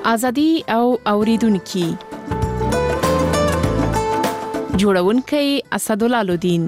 ازادي او اوریدونکو جوړونکي اسدالله الدین.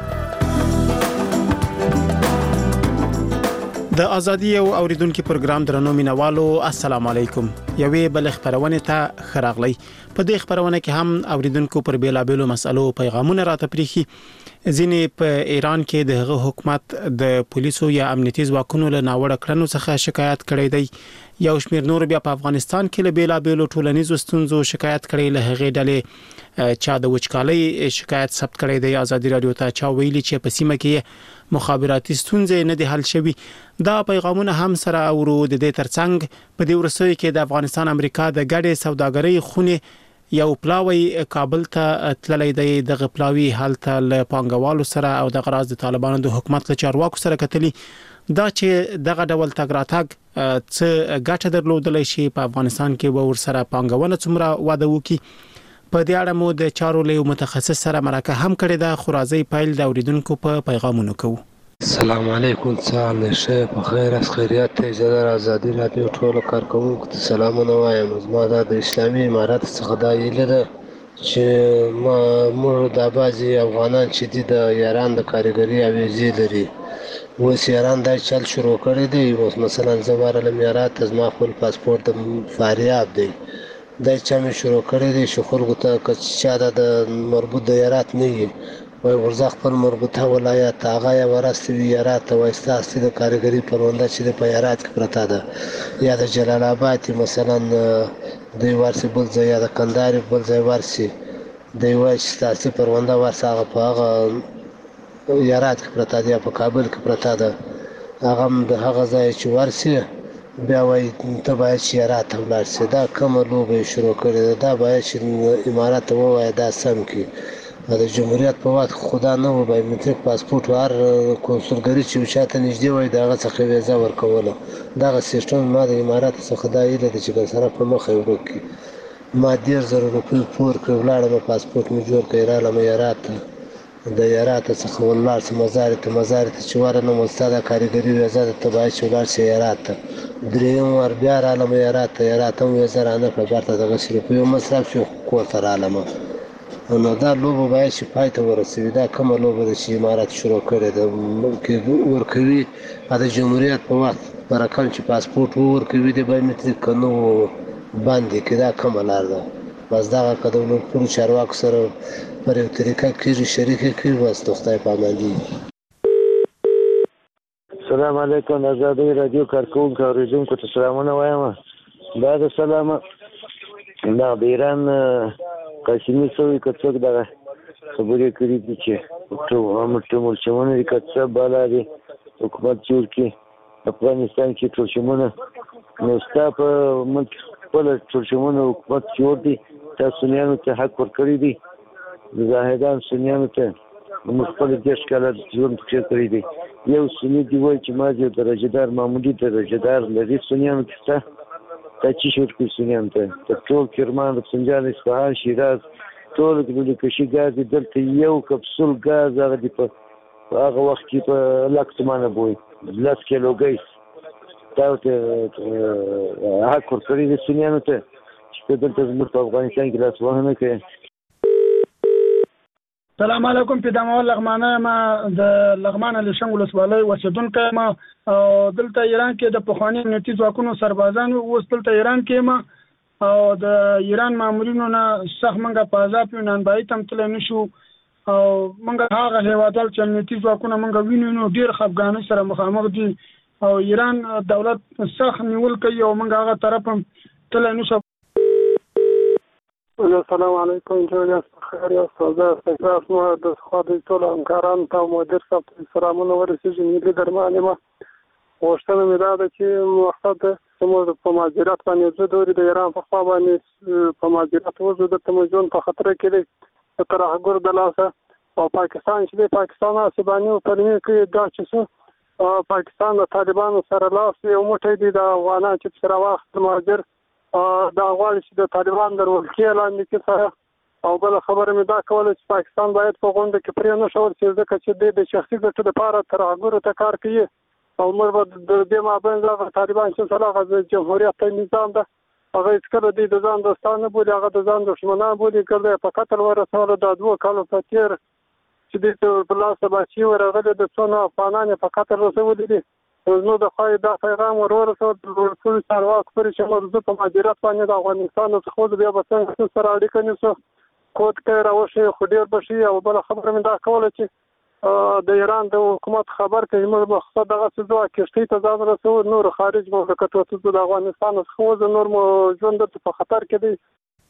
د ازادي او اوریدونکو پروګرام درنو مینوالو السلام علیکم. یوې بل خبرونه ته خراغلی. په دې خبرونه کې هم اوریدونکو پر بیلابېلو مسلو پیغامونه راته پریخي. ځینې په ایران کې د حکومت د پولیسو یا امنیتي ځواکونو له ناوړه کړنو څخه شکایت کړی دی. یو شمېر نور بیا په افغانستان کې له بیلابېلو ټولنیزو ستونزو شکایت کړي. له هغې ډلې چا د وچکالۍ شکایت ثبت کړی دی. ازادي رادیو ته چا ویلي چې په سیمه کې مخابراتي ستونزې نه دي حل شوي. دا پیغامونه هم سره اورو. د دې ترڅنګ په دې ورسوي کې د افغانستان امریکا د ګډې سوداګرۍ خونې یو پلاوی کابل ته تللی دی. دغه پلاوی حالت له پانګوالو سره او د غراض د طالبانو د حکومت له چارواکو سره کتلی. دا چې دغه ډول تګ راتګ څه ګټه درلودلی شي په افغانستان کې به ورسره پانګونه څومره واده وکړي. په دې اړه مو د چارو له متخصص سره مرکه هم کړې ده. خو راځي پیل د اوریدونکو په پیغامونو کوو. السلام علیکم. سلام شه په خیر اس خیریت ته زړه ازادي رادیو ټول کارکونکو ته سلامونه وایم. زما د اسلامي امارات څخه دا ایله ده چې موږ د بازي افغانان چې د ایران د کاریګری اویزې لري. اوس ایران دا چل شروع کړی دی. اوس مثلا زموږ له امارات زما خپل پاسپورت فاریاب دی. دا چې مې شروع کړی دی چې خلکو ته چې د مربوط د ایرات نه وي وای ورځ خپل مربوطه ولایت هغه یا ورستوي ایرات وایستاسي د کاریګری پرونده چې په ایرات کې پرته ده یا د جلال آباد مثلا دوی ورسي بل ځای یا د کندهار بل ځای ورسي دوی وایستاسي پرونده ورساغه په هغه ایرات کې پرته ده یا په کابل کې پرته ده. هغه د هغه ځای چې ورسي بیا وای ته باید چې ایرات ولاړ شي. دا کومه لوبه شروع کړې ده. دا باید چې امارات ووایي دا سم کې د جمهوریت په وخت خدا نه و بایومټریک پاسپورت هر کنسولګری چې چاته نږدې وای دغه څخه ویزه ورکوله. دغه سیستم ما د امارات څخه دا ایله د چې سره په مخه ورکی ما 10000 روپۍ پور کړ ولاړم پاسپورت مې جوړ کړ رااله مې ایرات د ایرات څخه ولار سم مزار ته چې ورنه مستاده کاریګری ویزه د تبعی شولار شي ایرات دریم ور بیا رااله مې ایرات هم ویزه رانه په برته دغه شروع یو مصرف شو کوته رااله نو دا لوبه باید چې پای ته ورسوي. دا کومه لوبه ده چې امارات شروع کړې ده ملک ورکوي د جمهوریت په وخت په رقم چې پاسپورت ورکوي د بایومټریک کنو باندې کې. دا کومه لار ده؟ بس دغه کډول ټول چارواکو سره پر یو طریقه کې شریک کړي. بس د خدای په امان دي. السلام علیکم. ازادي رادیو کارکونکو اوریدونکو ته سلامونه وایم. دا د سلام دا د ایران قاسمي سوي کڅوک دغه خبرې کړې دي چې ټول دي کڅه بالا دي حکومت جوړ کړي افغانستان کې ټول شمونه نو ستا په ملک خپل ټول شمونه حکومت جوړ دي. تاسو سنیانو ته حق ورکړی دي. زاهدان سنیانو ته مخبل دیش کاله ژوند کړی دي. یو سنی دی وای چې ما یو درجهدار معمولی درجهدار لري سنیانو ته تا چې شور کې سنیان ته ټول کرمان سنجان اصفهان شیراز ټول د کشي غاز دلته یو کپسول غاز هغه دی په هغه وخت کې په لکسمانه بوي 10 کیلو ګیس دا ته حق ورکړي د سنیانو ته چې دلته زموږ په افغانستان کې لاس وهنه کوي. السلام علیکم. پیدامول لغمانه ما د لغمانه لشنګ ولسوالۍ اوسیدونکو ما دلته ایران کې د پخوانی امنیتي ځواکونو سربازانو اوس دلته ایران کې ما او د ایران مامورینو نه سخت منګه په عذاب یو نن باید تم تل نشو او منګه هغه هیوادل چې امنیتي ځواکونه منګه وینو ډیر خفګانۍ سره مخامخ دي او ایران دولت سخت نیول کوي او منګه هغه طرف تل نشو. السلام علیکم. جوړه خیر یا سودا استقرار نو د خاطر ټول همکاران ته مدیر صاحب سلامونه ورسېږي. ملي درمانه ما وشتنه مې دا ده چې مقصد زموږ په ماجرات باندې زه دوی د ایران په خوا باندې په ماجرات وځو د تمجون په خطر کې دی تر هغه د لاسه او پاکستان چې د پاکستان اسبانیو پرمې کې دا چې پاکستان د طالبانو سره لاس یو موټی دی د افغانان چې سره واخت ماجر دا غواړي چې د طالبان درولکې لاندې کې سره او بل خبره مې دا کوله چې پاکستان باید په غونډه کې پرې نه شول چې ځکه چې د شخصي ګټو لپاره تر هغه ته کار کوي او موږ د دې مابین د طالبان چې سره د جمهوریت نظام ده هغه هېڅکله دوی د ځان دوستان نه بولي، هغه د ځان دښمنان بولي. که دی په قتل ورسوله دا 2 کالو په تېر چې دوی ته په لاسه بچي ورغلي د څو نه افغانان یې په قتل رسولي دي. نو د خوا دا پیغام ورسول ټولو چارواکو پورې چې موږ زه په مدیریت باندې د افغانستان څخه وځو، بیا به څنګه سره اړیکه نیسو، کود کې راوشي خو ډېر به شي. او بله خبره مې دا کوله چې د ایران د حکومت خبر کوي موږ مقصد دغه څه ځو کښتۍ ته ځان رسو، نور خارج مملکتونو ته ځو، د افغانستان څخه وځو، نور مو ژوند دلته په خطر کې دی.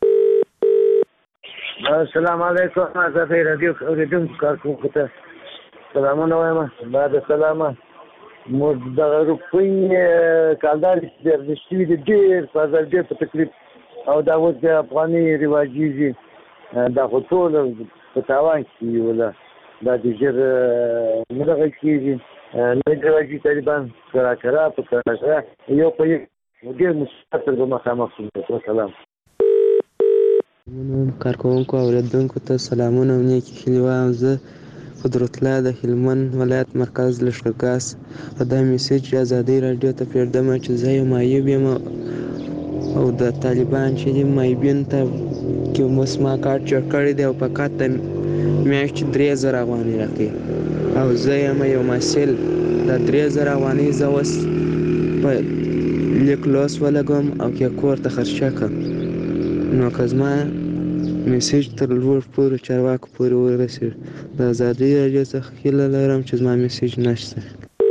السلام علیکم. زه رادیو اوریدونکو کارکوونکو ته سلامونه وایم. بعد سلامه موږ دغه روپۍ کالدارې چې ارزښت شوي دي ډېر ډېر په تکلیف او دا اوس د افغاني رواجېږي، دا خو ټول په تاوان کې وله دا د ژر نه دغه کېږي، نه رواجي طالبان کرا په کرا یو په یو ډېر مشکلات سره به مخامخ شو. وسلام. کارکوونکو او اوریدونکو ته سلامونه او نیکې هیلې وایم. زه قدرت الله د هلمند ولایت مرکز لښکرګاه په دا میسیج ازادۍ راډیو ته پرېږدم چې زه یو معیوب یم او د طالبان چې دي معیوبینو ته اوس ما کارت جوړ کړی دی او فقط د میاشتې 3000 افغانۍ راکوي او زه یم یو محصل. دا 3000 افغانۍ زه اوس په لیک لوست ولګوم او یا کور ته خرچه کړم. نو که زما میسیج تر لوړ پورې چارواکو پورې ورسېږي، د ازادۍ راډیو څخه هیله لرم چې زما میسیج نشته.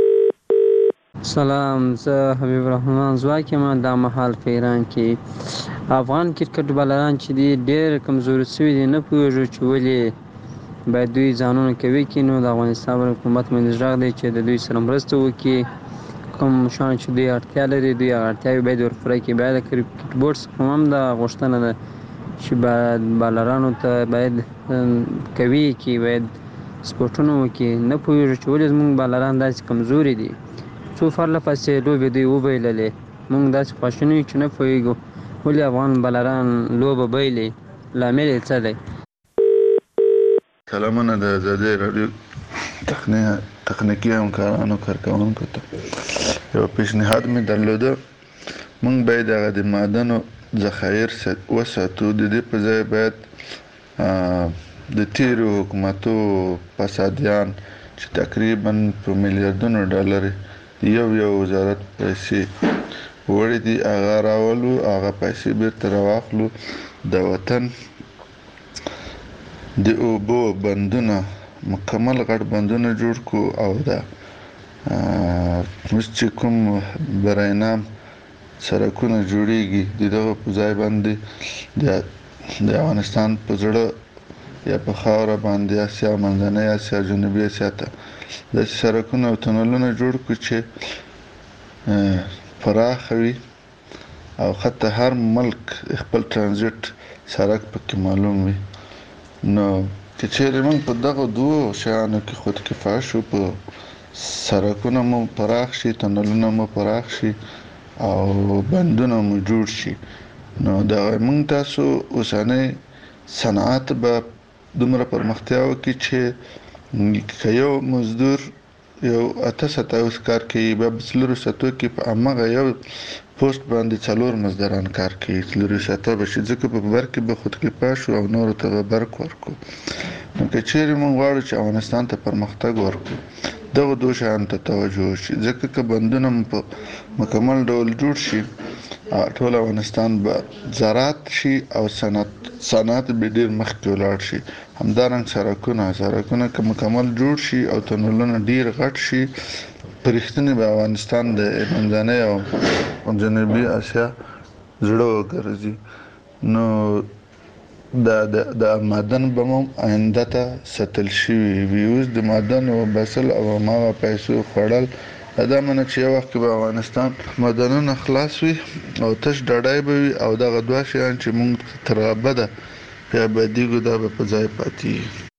سلام، زه حبیب الرحمن ځواک یم. دا مهال په ایران کې افغان کرکټ بالران چې دي ډېر کمزوري شوي دي، نه پوهېږو چې ولې باید دوی ځانونه قوي کړي. نو د افغانستان حکومت باندې غږ دی چې د دوی سره مرسته وکړي، کوم شیان چې دوی اړتیا لري دوی هغه اړتیاوې باید ورپوره کړي. بیا د کرکټ بورډ څخه هم دا غوښتنه ده چې باید بالرانو ته باید قوي کړي، باید سپورټونه وکړي. نه پوهېږو چې ولې زموږ بالران داسې کمزوري دي. څو پرله پسې لوبې دوی وبایللې، موږ داسې خواشیني یو چې نه پوهېږو ولې افغان بالران لوبه بایلي، لامل یې څه دی. سلامونه د ازادۍ راډیو تخنیکي همکارانو کارکوونکو ته یو پیشنهاد مې درلوده. موږ باید هغه د معدنو ذخایر وساتو، د دې په ځای باید د تیرو حکومتو فسادیان چې تقریبا په میلیاردونو ډالر یو وزارت پیسې وړي دي هغه راولو، هغه پیسې بیرته راواخلو، د وطن د اوبو بندونه مکمل غټ بندونه جوړ کو او دا اوس چې کوم براینام سړکونه جوړیږي د دغه په ځای باندې د افغانستان په زړه یا په خاوره باندې اسیا منځنۍ اسیا جنوبي اسیا ته د سړکونه او تونلونه جوړ کو چې پراخ وي او حتی هر ملک خپل ترانزیت سړک پکې معلوم وي. نو چې چیرې موږ په دغه دوو شیانو کې خود کفایه شو، په سړکونه مو پراخ شي، تونلونه مو پراخ شي او بندونه مو جوړ شي، نو دا موږ تاسو اوسنۍ صنعت به دومره پرمختیا وکړي چې که یو مزدور یو 8 کار کوي بیا 4 ساعتو کې په هماغه یو پوسټ باندې 4 مزدوران کار کوي، 4 ساعته به شي، ځکه په برق کې به خود کفایه شو او نورو ته به برق ورکو. نو که چیرې موږ غواړو چې افغانستان ته پرمختګ ورکو دغه دوه شیانو ته توجه وشي، ځکه که بندونه په مکمل ډول جوړ شي ټول افغانستان به زراعت شي او صنعت به ډیر مخکې ولاړ شي. همدارنګ سړکونه که مکمل جوړ شي او تونلونه ډیر غټ شي، په رښتینې به افغانستان د منځنۍ او جنوبي اسیا زړه وګرځي. نو د معدن به مو آینده ته ساتل شوي وي. اوس د معدن وباسل او هماغه پیسو خوړل دا منه چې یو وخت کې به افغانستان معدنونه خلاص وي او تش ډاډای به وي او دغه دوه شیان چې موږ تر ابده په ابدیږو دا به په ځای پاتې.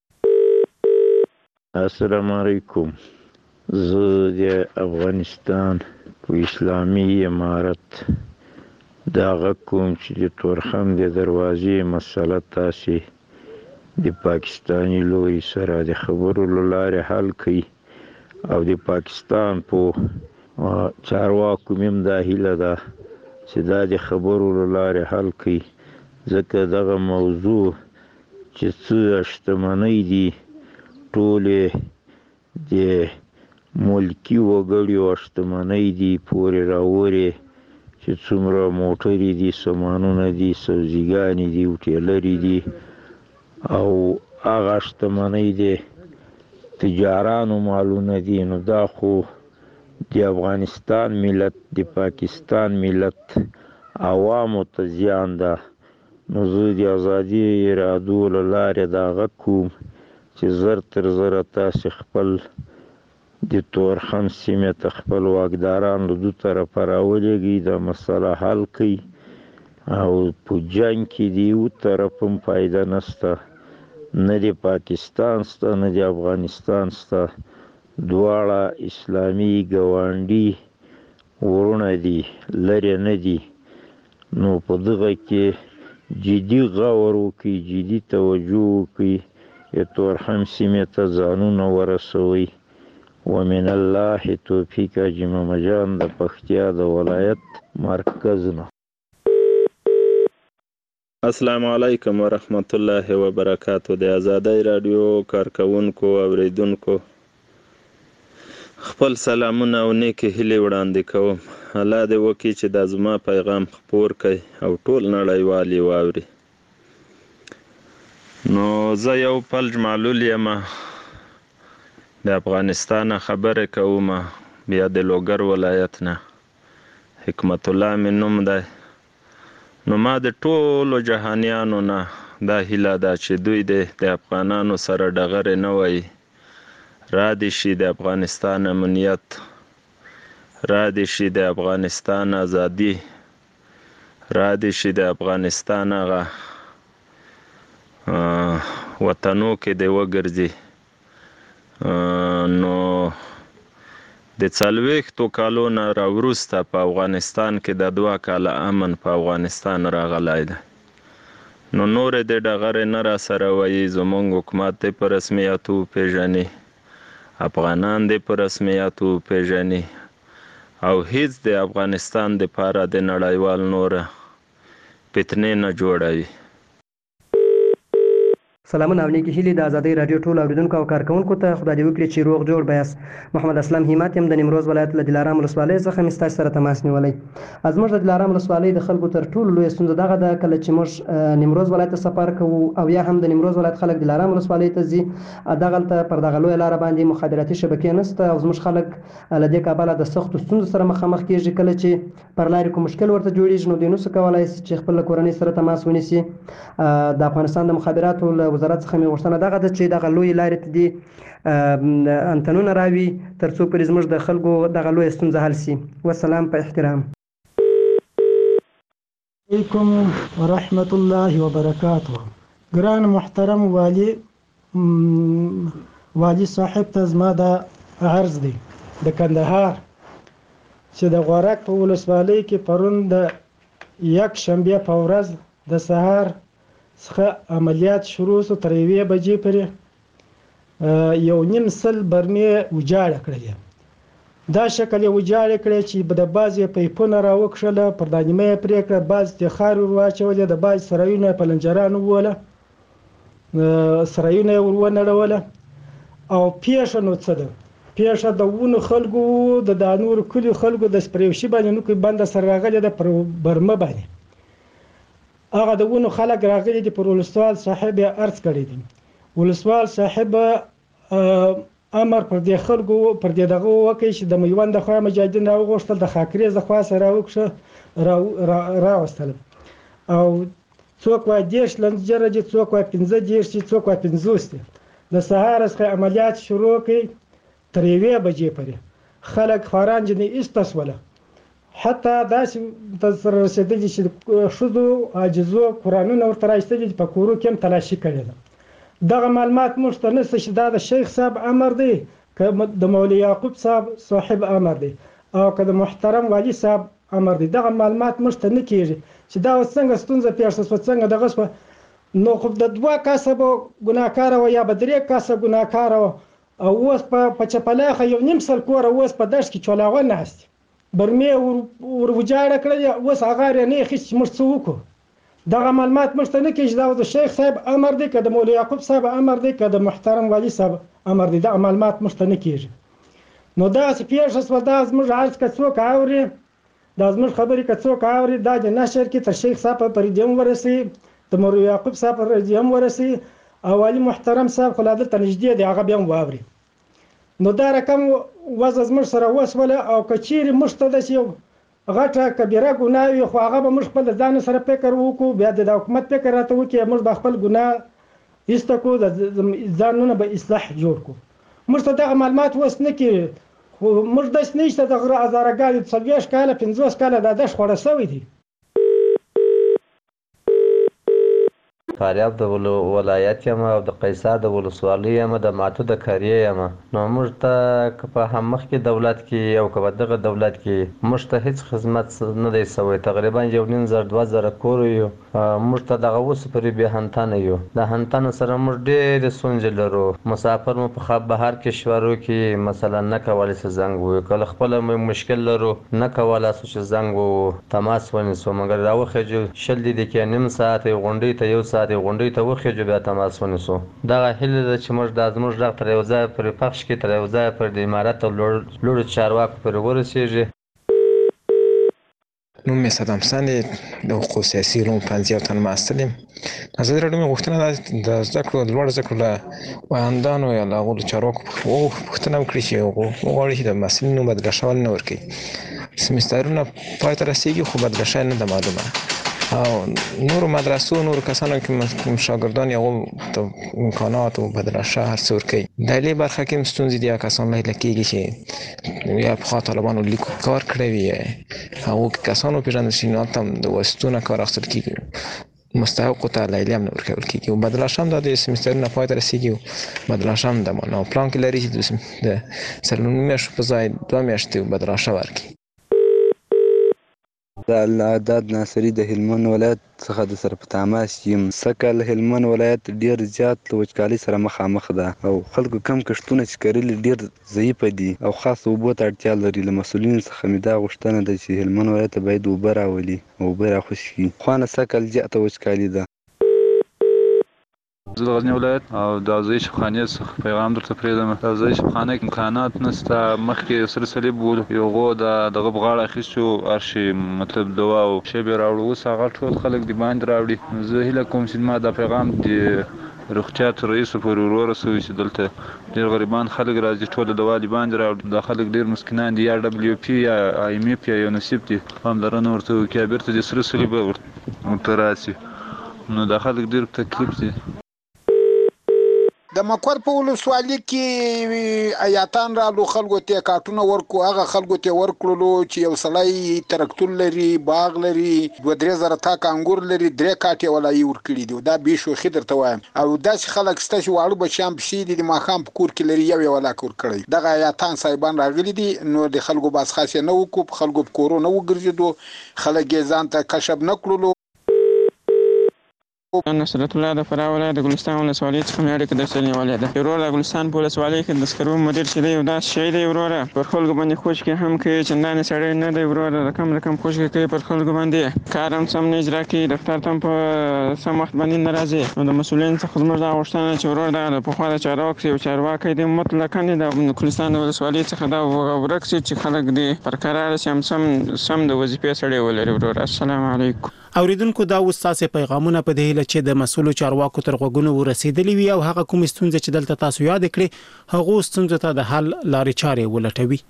السلام علیکم. زه د افغانستان په اسلامي امارت دغه کوم چې د تورخم د دروازې مسله تاسې د پاکستاني لوري سره د خبرو له لارې حل کړئ او د پاکستان په چارواکو مې هم دا هیله ده چې دا د خبرو له لارې حل کړي، ځکه دغه موضوع چې څه شتمنۍ دي ټولې د ملکي وګړو شتمنۍ دي پورې راورې، چې څومره موټرې دي، سامانونه دي، سبزیګانې دي، هوټلرې دي، او هغه شتمنۍ د تجارانو مالونه دي. نو دا خو د افغانستان ملت، د پاکستان ملت عوامو ته زیان ده. نو زه د ازادي ارادو له لارې دا غږ کوم چې زر تر زره تاسې خپل د تورخم سیمې ته خپل واکداران له دو طرفه راولېږئ، دا مسله حل کړئ، او په جنګ کې د یو طرف هم فایده نشته، نه د پاکستان سته نه د افغانستان سته، دواړه اسلامي ګاونډي ورونه دي، لرې نه دي. نو په دغه کې جدي غور وکړئ، جدي توجه وکړئ، د تورخم سیمې ته ځانونه ورسوئ. ومن الله توفیق. حاجي محمد جان د پکتیا د ولایت مرکز نه. السلام علیکم ورحمت الله وبرکاتو. د آزادۍ رادیو کارکونکو اوریدونکو خپل سلامونه او نیکې هیلې وړاندې کوم. الله دې وکړي چې دا زما پیغام خپور کړي او ټول نړیوال یې واوري. نو زه یو فلج معلول یم، د افغانستان خبرې کوم، بیا د لوګر ولایت نه. حکمت الله مې نوم دی. نو ما د ټولو جهانیانو نه دا هیله ده چې دوی د افغانانو سره ډغرې نه وایي، را دې شي د افغانستان امنیت، را دې شي د افغانستان ازادي، را دې شي د افغانستان هغه وطنو کې دې وګرځي. نو د 40 کالو نه راوروسته په افغانستان کې د 2 کاله امن په افغانستان راغلی دی. نو نورې د ډغرې نه را سره وایي، زموږ حکومت دې په رسمیاتو وپېژني، افغانان دې په رسمیاتو وپېژني، او هیڅ د افغانستان دپاره د نړیوال نوره فتنې نه جوړوي. سلامونه او نیکې هیلې د ازادۍ راډیو ټولو اورېدونکو او کارکوونکو ته. خدای دې وکړي چې روغ جوړ بیاست. محمد اسلام همت یم د نیمروز ولایت له دلارام ولسوالۍ څخه مې ستاسو سره تماس نیولی. زموږ د دلارام ولسوالۍ د خلکو تر ټولو لویه ستونزه دغه ده، کله چې موږ نیمروز ولایت ته سفر کوو او یا هم د نیمروز ولایت خلک دلارام ولسوالۍ ته ځي، دغلته پر دغه لویه لاره باندې مخابراتي شبکې نشته او زموږ خلک له دې کبله د سختو ستونزو سره مخامخ کېږي. کله چې پر لارې کوم مشکل ورته جوړېږي نو دوی نشي کولی چې خپل له کورنۍ سره تماس ونیسي. د افغانستان د مخابراتو له وزارت څخه مې غوښتنه دغه ده چې دغه لوی لارې ته دې انتنونه راوي تر څو پرې زموږ د خلکو دغه لویه ستونزه حل سي. والسلام په احترام. علیکم ورحمت الله وبرکاته. ګران محترم والی صاحب ته زما د عرض دی د کندهار چې د غورک په ولسوالۍ کې پرون د یک شنبه په ورځ د سهار څخه عملیات شروع شو، تر 1 بجې پورې 1.5 برمې وجاړه کړلې. دا شکل یې وجاړه کړې چې د بعضې پیپونه راوکښله، پر دا نیمه یې پرې کړه، بعض د خاورې ور واچولې، د بعض سرایونه یې په لنجرانو ووله، سرایونه یې ور ونړوله. او پیښه نو څه ده؟ پیښه د ونو خلکو د نورو کلیو خلکو د سپریوشي باندې نو کې بنده سره راغلې ده پر برمه باندې. هغه د ونو خلک راغلي دي، پر ولسوال صاحب یې عرض کړی دی. ولسوال صاحب امر پر دې خلکو پر دې دغه وکړي چې د میوند د خوا مجاهدین راوغوښتل، د خاکریز د خوا سره راوستل، او څوک وایي 10 لنجره دي، څوک وایي 15 دي، څوک وایي 50 دي. د سهار څخه عملیات شروع کړي تر 1 بجې پورې خلک خواران جنې ایسته سوله. حتی داسې تر رسېدلي چې ښځو عاجزو قرآنونه ورته رایستلي دي، په کورو کې هم تلاشي کړې ده. دغه معلومات موږ ته نشته چې دا د شیخ صاحب امر دی که د مولوي یعقوب صاحب امر دی او که د محترم والي صاحب امر دی. دغه معلومات موږ ته نه کېږي چې دا اوس څنګه ستونزه پېښ شوه، څنګه دغه شوه. نو خو د 2 کسه به ګناهکاره وه یا به 3 کسه ګناهکاره وه، او اوس په چپلاخه 1.5 کوره اوس په دشت کې چولاغه ناست. برمې ور وجاړه کړل، اوس هغه رانه اخیست چې موږ څه وکړو. دغه معلومات موږ ته نه کېږي دا د شیخ صاحب امر دی که د مولوي یعقوب صاحب امر دی که د محترم والي صاحب امر دی، دغه معلومات موږ ته نه کېږي. نو داسې پېښه شوه، دا زموږ عرض که څوک اوري، دا زموږ خبرې که څوک اوري، دا د نشر کې تر شیخ صاحب په رادیو هم ورسي، د مولوي یعقوب صاحب په رادیو هم ورسي، او والي محترم صاحب خو لا دلته نږدې دی هغه بیا هم واوري. نو دا رقم وضع زموږ سره وسوله، او که چیرې موږ ته داسې یو غټه کبیره ګناه وي خو هغه به موږ خپل ځان سره فکر وکړو، بیا د حکومت فکر راته وکړي، موږ به خپل ګناه ایسته کړو، د ځانونه به اصلاح جوړ کړو. موږ ته دغه معلومات اوس نه کېږي، خو موږ داسې نه شته د غره هزارهګانې 40 کاله 50 کاله دا دش خوړه سوی دي. فاریاب د ولایت یم او د قیصار د ولسوالۍ یم، د ماتو د قریې یم. نو موږ ته که په هم مخکې دولت کې او که په دغه دولت کې موږ ته هېڅ خدمت نه دی سوی. تقریبا 1,500-2,000 کور یو، موږ ته دغه اوس پورې بې هنتنه یو. د هنتنو سره موږ ډېرې ستونزې لرو. مسافر مو په بهر کشورو کې مثلا نه کولی چې زنګ ووهو، کله خپله مشکل لرو نه کولی شو چې زنګ ووهو تماس ونیسو، مګر راوخېږو 20 دقیقې نیم ساعت غونډۍ ته 1 ساعت غونډۍ ته وخېږو بیا تماس ونیسو. دغه هیله ده چې موږ دا زموږ غږ تر یو ځایه پورې پخش کړي، تر یو ځایه پورې د امارت او لوړو چارواکو پورې ورسېږي. نوم مې صدام حسن دی، د حقوقو سیاسي علومو پوهنځي تن محصل یم. ازادي راډیو مې غوښتنه ده د زده کړو د لوړو زده کړو له ویاندانو یا له هغو له چارواکو پوښتنه وکړي چې وغواړي چې د محصلینو بدله شول نه ورکوي. سمسترونه پای ته رسېږي خو بدله شوی نه ده معلومه، او نورو مدرسو نورو کسانو کې شاګردان یا ته امکانات او بدله شوه هر څه ورکوي. د علمي برخه کې هم ستونزې دي، کسان لیدل کېږي چې یا پخوا طالبانو لیک کار کړی وي، هغو کسانو وپېژندل شي، نو هلته هم د واسطو نه کار اخیستل کېږي، مستحقو ته لیلیه هم نه ورکول کېږي. او بدله شوه هم دا د سمسترونه پای ته رسېږي، او بدله شوه هم د نو پلان کې لري چې د 3 میاشتو په ځای 2 میاشتې بدله شوه ورکړي. د العداد ناصري د هلمند ولایت څخه د سره په تماس یم. سږکال هلمند ولایت ډیر زیات له وچکالۍ سره مخامخ ده، او خلکو کم کښتونه چې کرلي ډیر ضعیفه دي او خاص اوبو ته اړتیا لري. له مسؤلینو څخه مې دا غوښتنه ده چې هلمند ولایت ته باید اوبه راولي او اوبه راخوشي کړي. خوانه سږکال زیاته وچکالي ده. زه د غزني ولایت او د اوزې شفخانې څخه پیغام درته پرېږدم. د اوزې شفخانه کې امکانات نشته. مخکې سره صلیب و، یو دغه بغاړه اخیستو ارشي مطلب دوا او شی به راوړو، اوس هغه ټول خلک د باندې راوړي. زه هیله کوم چې ما دا پیغام د روغتیا تر رئیسو پورې ورسوي چې دلته ډېر غریبان خلک راځي، ټول د دوا د باندې راوړي. دا خلک ډېر مسکینان دي، یا WP یا IMF یا یونیسف دي، پاملرنه ورته وکړي، بیرته د سره صلیب ورته راسي. نو دا خلک ډېر تکلیف دي. د مکور په ولسوالۍ کې آیاتان رالو، خلکو ته کارتونه ورکو، هغه خلکو ته ورکړلو چې یو سړی ترکتور لري، باغ لري، 2-3 زره تاک انګور لري، 3 کاټې ولایي ورکړي دي. دا بې شوخي درته وایم. او داسې خلک شته چې واړه بچیان پسې دي، د ماښام په کور کې لري، یو ولاک ورکړی. دغه آیاتان صاحبان راغلي دي، نو د خلکو باز خاص نه وکړو، په خلکو په کورو نه وګرځېدو، خلک یې ځان ته کشف نه کړلو. نصرت الله د فراه ولایت د ګلستان ولسوالۍ څخه مې اړیکه درسره نیولې ده. وروره د ګلستان په ولسوالۍ کې د سکرو مدیر چې دی یو داسې شی دی وروره، پر خلکو باندې خوشکې هم کوي، چندانې سړی نه دی وروره، رقم خوشکې کوي پر خلکو باندې، کار هم سم نه اجرا کوي، دفتر ته هم په سم وخت باندې نه راځي. نو د مسؤلینو څخه زموږ دا غوښتنه چې وروره دغه د پخوا د چارواکو یو چارواکی دی مطلقاً د ګلستان د ولسوالۍ څخه دا ورک شي چې خلک دې پر قراره شي، هم سم د وظیفې سړی ولري وروره. السلام علیکم. اوریدونکو دا اوس تاسو پیغامونه په دې هیله چې د مسؤلو چارواکو تر غوږونو ورسېدلې وي او هغه کوم ستونزې چې دلته تاسو یاد کړې هغه ستونزې ته د حل لارې چارې ولټوي.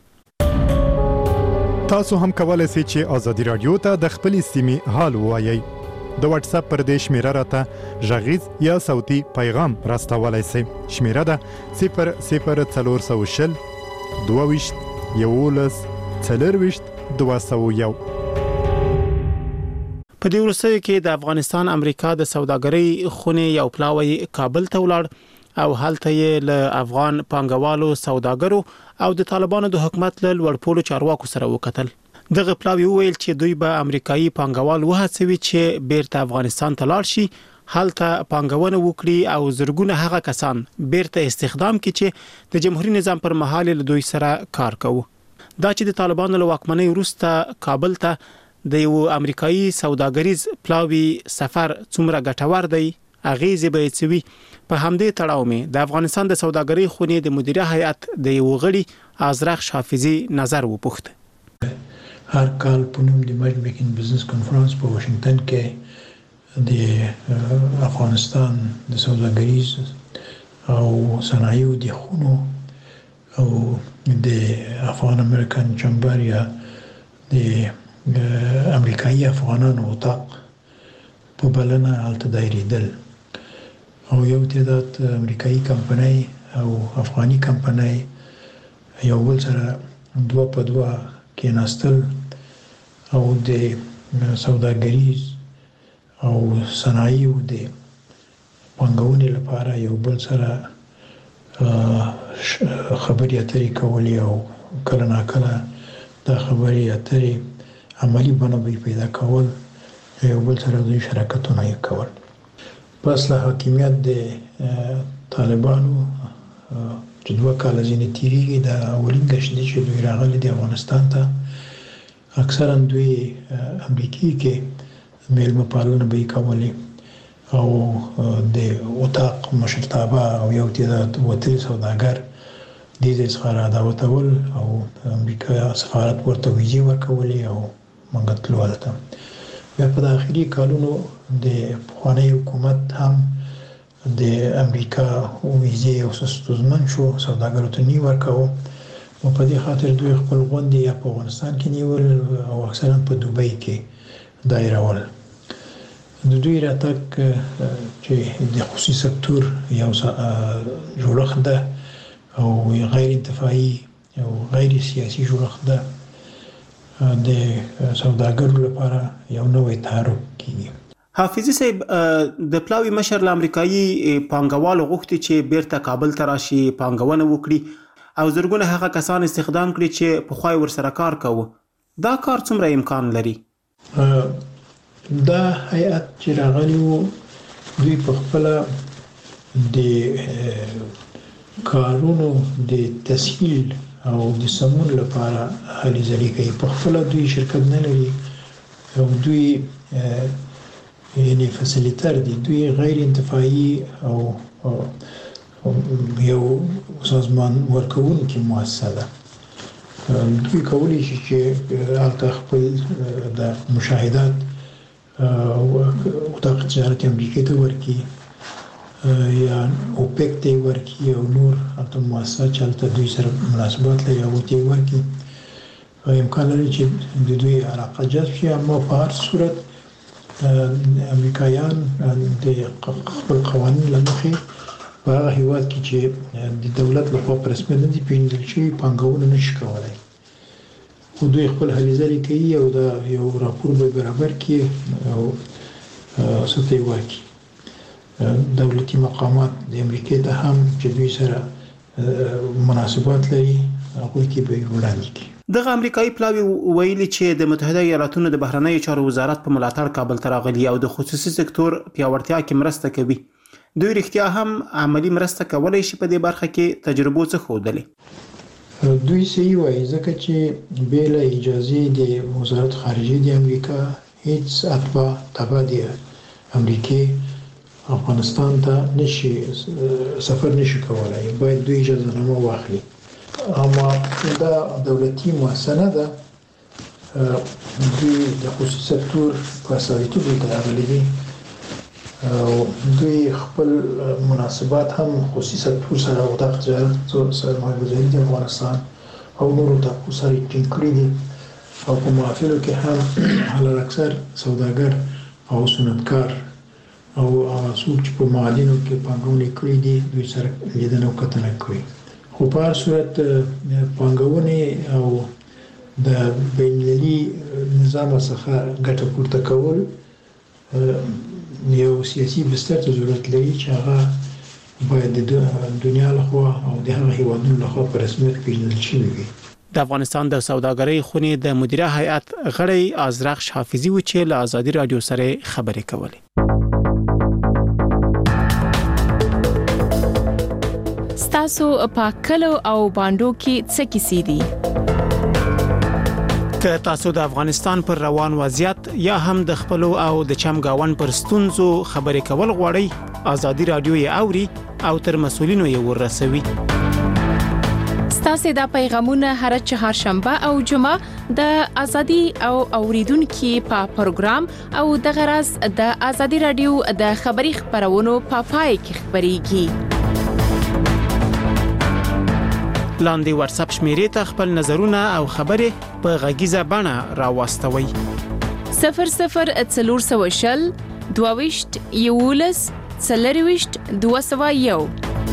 تاسو هم کولای شئ چې ازادي رادیو ته د خپل سیمې حال ووایي. د واتس اپ پر دې شمیره راته غږیز یا صوتي پیغام راستولای شئ. شمیره ده 00420 22 11 24 201. په دې وروستیو کې د افغانستان امریکا د سوداګرۍ خونې یو پلاوی کابل ته ولاړ او هلته یې له افغان پانګوالو، سوداګرو او د طالبانو د حکومت له لوړپوړو چارواکو سره وکتل. دغه پلاوی وویل چې دوی به امریکایي پانګوال وهڅوي چې بیرته افغانستان ته لاړ شي، هلته پانګونه وکړي او زرګونه هغه کسان بیرته استخدام کړي چې د جمهوریت نظام پر مهال له دوی سره کار کوي. دا چې د طالبانو له واکمنۍ وروسته کابل ته د یو امریکایي سوداګریز پلاوي سفر څومره ګټور دی اغیزې به یې په همدې تړاو مې د افغانستان د سوداګرۍ خونې د مدیره هیئت د یو غړي ازرخ حافظي نظر وپوښت. هر کال په نوم د مرج میکینګ بزنس کانفرنس په واشنگټن کې د افغانستان د سوداګریز او صنایعو د خونو او د افغان امریکن چمبر یا د امریکایي افغانانو اتاق په بلنه هلته دایریدل او یو تعداد امریکایي کمپنۍ او افغاني کمپنۍ یو بل سره دوه په دوه کېناستل او د سوداګریز او صنایعو د پانګونې لپاره یو بل سره خبرې اترې کولې او کله ناکله دا خبرې اترې عملی بڼه به پیدا کول یو بل سره دوی شراکتونه یې کول. پس له حاکمیت د طالبانو چې 2 کاله ځینې تیریږي د اولین ګشت دی چې دوی راغلي د افغانستان ته اکثرا دوی امریکای کې میلمه پالنه به یې کولې او د اتاق مشرتابه او یو تعداد وتلي سوداګر دې څخه را دعوتول او امریکا سفارت ورته ویزې ورکولې او موږ تلو هلته. بیا په داخلي کالونو د پخواني حکومت هم د امریکا ویزې او ستونزمن شو سوداګرو ته نه ورکاوه او په دې خاطر دوی خپل غونډې یا په افغانستان کې نیول او اکثرا په دوبۍ کې دایرول. د دوی راتګ چې د خصوصي سکتور یو جوړښت ده او غیر انتفاعي او غیر سیاسي جوړښت ده د سوداګرو لپاره یو نوې تحرک کیږي. حافظي صاحب د پلاوي مشر له امریکایي پانګوالو غوښتي چې بیرته کابل ته راشي پانګونه وکړي او زرګونه هغه کسان استخدام کړي چې په خوای ورسره کار کوي. دا کار څومره امکان لري؟ دا هیئت چې راغلی وو دوی په خپل د کارونو د تسهیل او د سمون لپاره هلې ځلې کوي. په خپل دوی شرکت نه لري او دوی یعنی فسیلیتر دي، دوی غیر انتفاعي او یو سازمان ورکوونکې مؤسسه ده. دوی کولی شي چې هلته خپل د مشاهدات اتاق تجارت امریکای ته ورکړي یا اوپیک ته یې ورکړي او نور هلته مؤسسات چې هلته دوی سره مناسبات لري هغو ته یې ورکړي. امکان لري چې د دوی علاقه جذب شي، اما په هر صورت امریکایان د خپل قوانین له مخې په هغه هیواد کې چې د دولت لخوا په رسمیت نه دي پېژندل شوي پانګونه نشي کولی، خو دوی خپل هلې ځلې کوي او دا یو راپور به برابر کړي او څه ته یې ورکړي. دولتي مقامات د امریکې ته هم چې دوی سره مناسبات لري هغوی کې به یې وړاندې کړي. دغه امریکایي پلاوی ویلي چې د متحده ایالاتونو د بهرنیو چارو وزارت په ملاتړ کابل ته راغلي او د خصوصي سکتور پیاوړتیا کې مرسته کوي. دوی رښتیا هم عملی مرسته کولی شي په دې برخه کې تجربو څه ښودلې؟ دوی صحیح وایي ځکه چې بې له اجازې د وزارت خارجه د امریکا هیڅ اتباع تبع د امریکې افغانستان ته نشي سفر نشي کولی، باید دوی اجازه نامه واخلي. اما دا دولتي مؤسسه نه ده، دوی د خصوصي سکتور په استازیتوب کې راغلي دي او دوی خپل مناسبات هم خصوصي سکتور سره او د تجارت سرمایه‌گذاري د افغانستان او نورو ټاپو سره ټینګ کړي دي او په محافلو کې هم حلال اکثر سوداګر او صنعتکار او څوک چې په معادنو کې پانګونه کړې دي دوی سره لیدنه او کتنه کوي. خو په هر صورت پانګونې او د بین‌المللي نظام څخه ګټه پورته کول یو سیاسي بستر ته ضرورت لري چې هغه باید د دنیا لخوا او د هغه هیوادونو لخوا په رسمیت پیژندل شوي وي. د افغانستان د سوداګرۍ خونې د مدیره هیئت غړی ازرخ حافظي و چې له ازادي رادیو سره خبرې کولې. تاسو په کلو او باندو کې څه کیسې دي؟ که تاسو د افغانستان پر روان وضعیت یا هم د خپلو او د چمګاون پر ستونزو خبرې کول غواړئ ازادي رادیو یې اوري او تر مسولینو یې ورسوي. ستاسو د پیغامونه هر چهارشنبه او جمعه د ازادي او اوریدونکو په پروګرام او د غرض د ازادي رادیو د خبري خبرونو په پای کې خبريږي. لاندې واتس اپ شمیرې ته خپل نظرونه او خبرې په غږیزه بڼه راوستوي. 0040 22 یولس 40 201.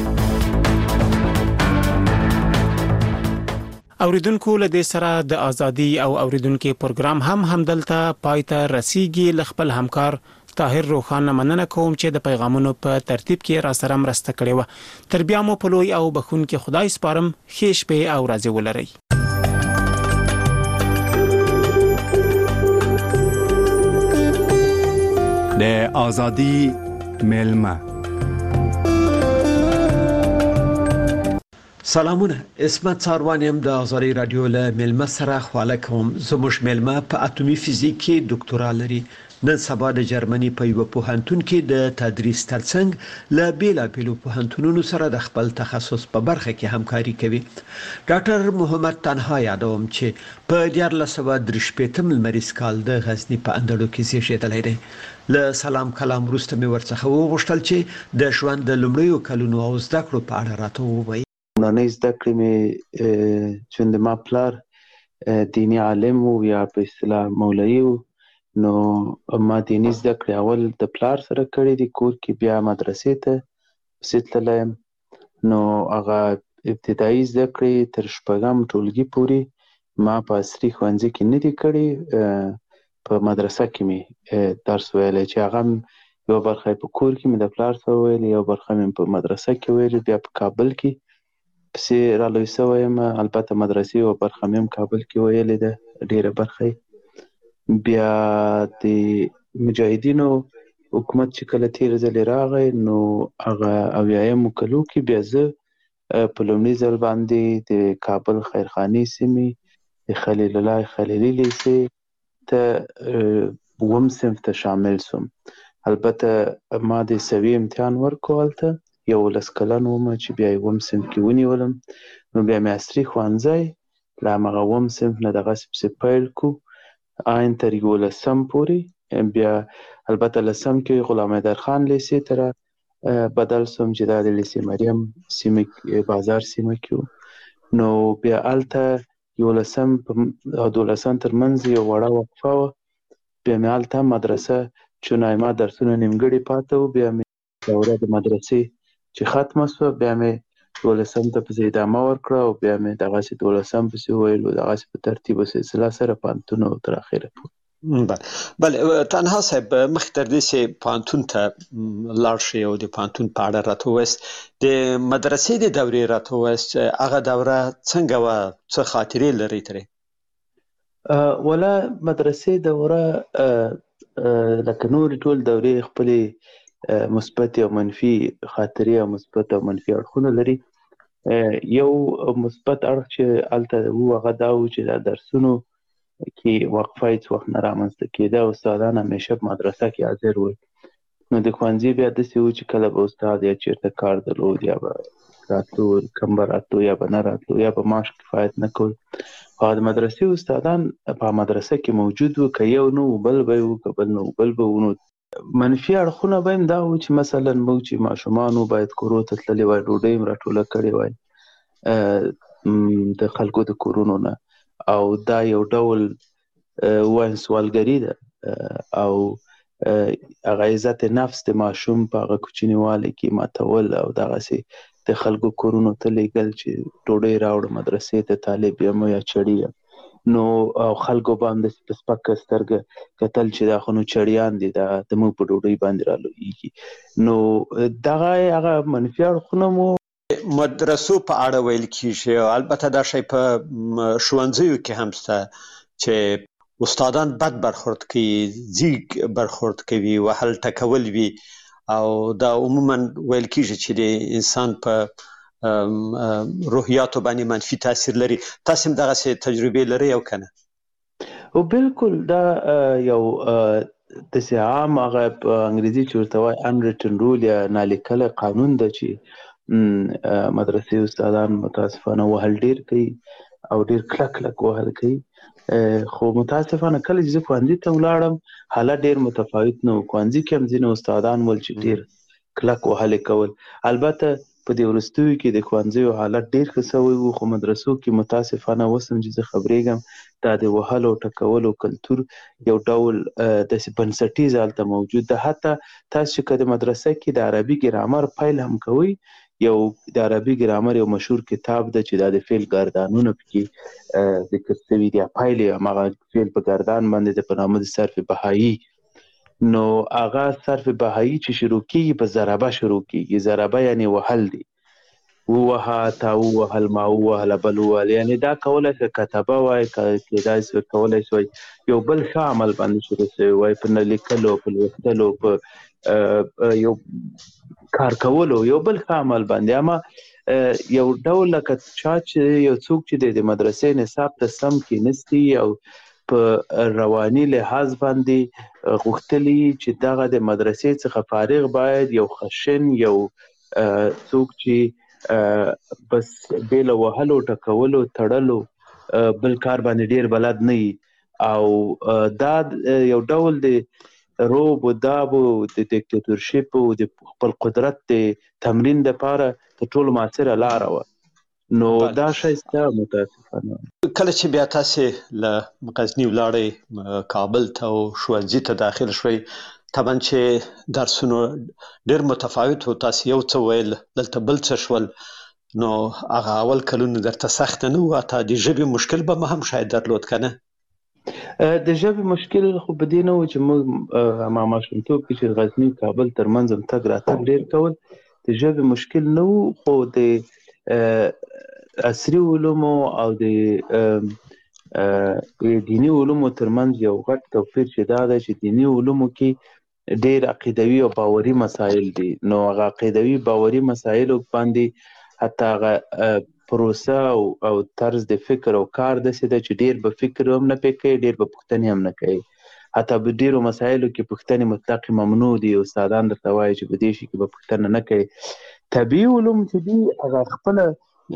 اوریدونکو له دې سره د ازادي او اوریدونکو پروګرام همدلته پایته رسیدي. خپل همکار طاهر روخان مننه کوم چې د پیغامونو په ترتیب کې را سره مرسته کړې و. تر بیا مو په لوی او بخونکي خدای سپارم. ښه شپه او ورځ ولرئ. د ازادي ملما سلامونه، اسمت څاروانیم د ازادي رادیو له ملما سره خواله کوم. زموږ ملما په اټومي فزیک کې ډاکټورا لري. نن سبا د جرمني په یو پوهنتون کې د تدریس ترڅنګ له بیلابیلو پوهنتونونو سره د خپل تخصص په برخه کې همکاري کوي. ډاکټر محمد تنها یادوم چې په 1983 لمریز کال د غزنی په اندړو کې زیږیدلی دی. له سلام کلام وروسته مې ورڅخه وغوښتل چې د ژوند د لومړیو کلونو او زده کړو په اړه راته ووایي. لومړنۍ زده کړې مې چې د ما پلار دیني عالم و یا په اصطلاح مولوي و، نو ما دیني زده کړې اول د پلار سره کړې دي کور کې، بیا مدرسې ته پسې تللی یم. نو هغه ابتدایي زده کړې تر 6م ټولګي پورې ما په عصري ښوونځي کې نه دي کړې، په مدرسه کې مې درس ویلی چې هغه یو برخه په کور کې مې د پلار سره ویلې، یو برخه مې په مدرسه کې ویلې، بیا په کابل کې پسې رالوی سوی یم. البته مدرسې یو برخه مې هم کابل کې ویلې ده، ډېره برخه. بیا د مجاهدینو حکومت چې کله تیر ځلې راغی نو هغه 80مو کلو کې بیا زه په لومړي ځل باندې د کابل خیرخانې سیمې د خلیل الله خلیلي لیسې ته 9م صنف ته شامل شوم. البته ما د سوي امتحان ورکړ هلته، 11 کلن وم چې بیا 1م صنف کې ونیولم. نو بیا مې عصري ښوونځی له همغه 9م صنف نه دغسې پسې پیل کړو آین تر 11م پورې. بیا البته 10م کې غلام حیدرخان لیسې ته بدل شوم چې دا د لیسې مریم سیمه بازار سیمه کې و. نو بیا هلته 11م او 12م ترمنځ یو وړه وقفه وه. بیا مې هلته مدرسه چون ما درسونه نیمګړي پاته و، بیا مې دوره د مدرسې چې ختمه شوه بیا مې 12م ته پسې ادامه ورکړه او بیا مې دغسې 12م پسې وویلو، دغسې په ترتیب و سلسله سره پوهنتون او تر اخره پورې. بله تنها صاحب، مخکې تر دې چې پوهنتون ته لاړ شئ او د پوهنتون په اړه راته ووایاست، د مدرسې د دورې راته ووایاست، هغه دوره څنګه وه؟ څه خاطرې لرئ ترې؟ ولا مدرسې دوره لکه نورې ټول دورې خپلې مثبت او منفي خاطرې او مثبت او منفي اړخونه لري. یو مثبت اړخ چې هلته و هغه دا و چې دا درسونو کې وقفه هېڅ وخت نه رامنځته کېده. استادان همیشه په مدرسه کې حاضر ول. نو د ښوونځي بیا داسې و چې کله به استاد یا چېرته کار درلود یا به راتلو، کم به راتلو یا به نه راتلو یا به معاش کفایت نه کول. او د مدرسې استادان په مدرسه کې موجود و، که یو نه و بل به و، که بل نه و بل به و. نو منفي اړخونه به هم دا و چې مثلا موږ چې ماشومان و باید کورو ته تللي وای، ډوډۍ هم راټوله کړې وای د خلکو د کورونو نه، او دا یو ډول وایم سوالګري ده او هغه عزت نفس د ماشوم په هغه کوچنیوالي کې ماتول او دغسې د خلکو کورونو ته لیږل چې ډوډۍ راوړه مدرسې ته، طالب یم یا چړي یم. نو او خلکو به هم داسې په سپکه سترګه کتل چې دا خو نو چړیان دي، دا زموږ په ډوډۍ باندې رالویږي. نو دغه هغه منفي اړخونه مو مدرسو په اړه ویل کېږي، او البته دا شی په ښوونځیو کې هم شته چې استادان بد برخورد کوي، ځیږ برخورد کوي، وهل ټکول وي، او دا عموما ویل کېږي چې د انسان په روحیاتو باندې منفي تاثیر لري. تاسو هم دغسې تجربې لرئ او که نه؟ او بالکل دا یو داسې عام هغه په انګریزي چې ورته وایي unwritten rule یا نالیکلی قانون ده چې مدرسې استادان متاسفانه وهل ډېر کوي او ډېر کلک وهل کوي. خو متاسفانه کله چې زه ښوونځي ته ولاړم حالت ډېر متفاوت نه و. ښوونځي کې هم ځینې استادان ول چې ډېر کلک وهلې کول. البته په دې وروستیو کې د ښوونځیو حالت ډېر ښه سوی و، خو مدرسو کې متاسفانه اوس هم چې زه خبرېږم دا د وهلو ټکولو کلتور یو ډول داسې بنسټیز هلته موجود ده. حتی تاسو چې که د مدرسه کې د عربي ګرامر پیل هم کوئ، یو د عربي ګرامر یو مشهور کتاب ده چې دا د فعل ګردانونه پکې ذکر شوي دي، پیل یې هماغه فعل په ګردان باندې ده په نامه د صرف بهایي. نو هغه صرف بهایي چې شروع کېږي په ضربه شروع کېږي. ضربه یعنې وهل دی، ووهه، تا ووهل، ما ووهله، بل ووهل. یعنې دا کولی شي کتبه وای، کېدای شي کولی شي یو بل ښه عمل باندې شروع شوی وای، په نه لیکلو، په لوستلو، په یو کار کولو، یو بل ښه عمل باندې. اما یو ډول لکه چا چې یو څوک چې د مدرسې نصاب ته سم کېنستی او په رواني لحاظ باندې غوښتلي چې دغه د مدرسې څخه فارغ باید یو خشن، یو څوک چې بس بې له وهلو، ټکولو، تړلو بل کار باندې ډېر بلد نه وي. او دا یو ډول د روب و داب و د دیکتاتورشپ و د خپل قدرت د تمرین دپاره تر ټولو مؤثره لاره وه. نو دا شایسته متاسفانه. کله چې بیا تاسې له غزني ولاړئ کابل ته او ښوونځي ته داخل شوئ، طبعا چې درسونو ډېر متفاوت و، تاسې یو څه ویل، دلته بل څه شول، نو هغه اول کلونه درته سخته نه وه؟ حتی د ژبې مشکل به هم شاید درلود که نه؟ د ژبې مشکل خو په دې نه و چې موږ ما ماشومتوب کې چې غزني کابل ترمنځ هم تګ راتګ ډېر کول، د ژبې مشکل نه و. خو د عصري علومو او د دینی علومو ترمنځ یو غټ توپیر چې دا ده چې دینی علومو کې ډېر عقیدوي او باوري مسایل دي. نو هغه عقیدوي باوري مسایلو باندې حتی هغه پروسه او طرز د فکر او کار داسې ده چې ډېر به فکر هم نه پې کوي، ډېر به پوښتنې هم نه کوي. حتی په ډېرو مسایلو کې پوښتنې مطلق ممنوع دي. استادان درته وایي چې په دې شي کې به پوښتنه نه کوي. طبیعي علوم چې دي هغه خپله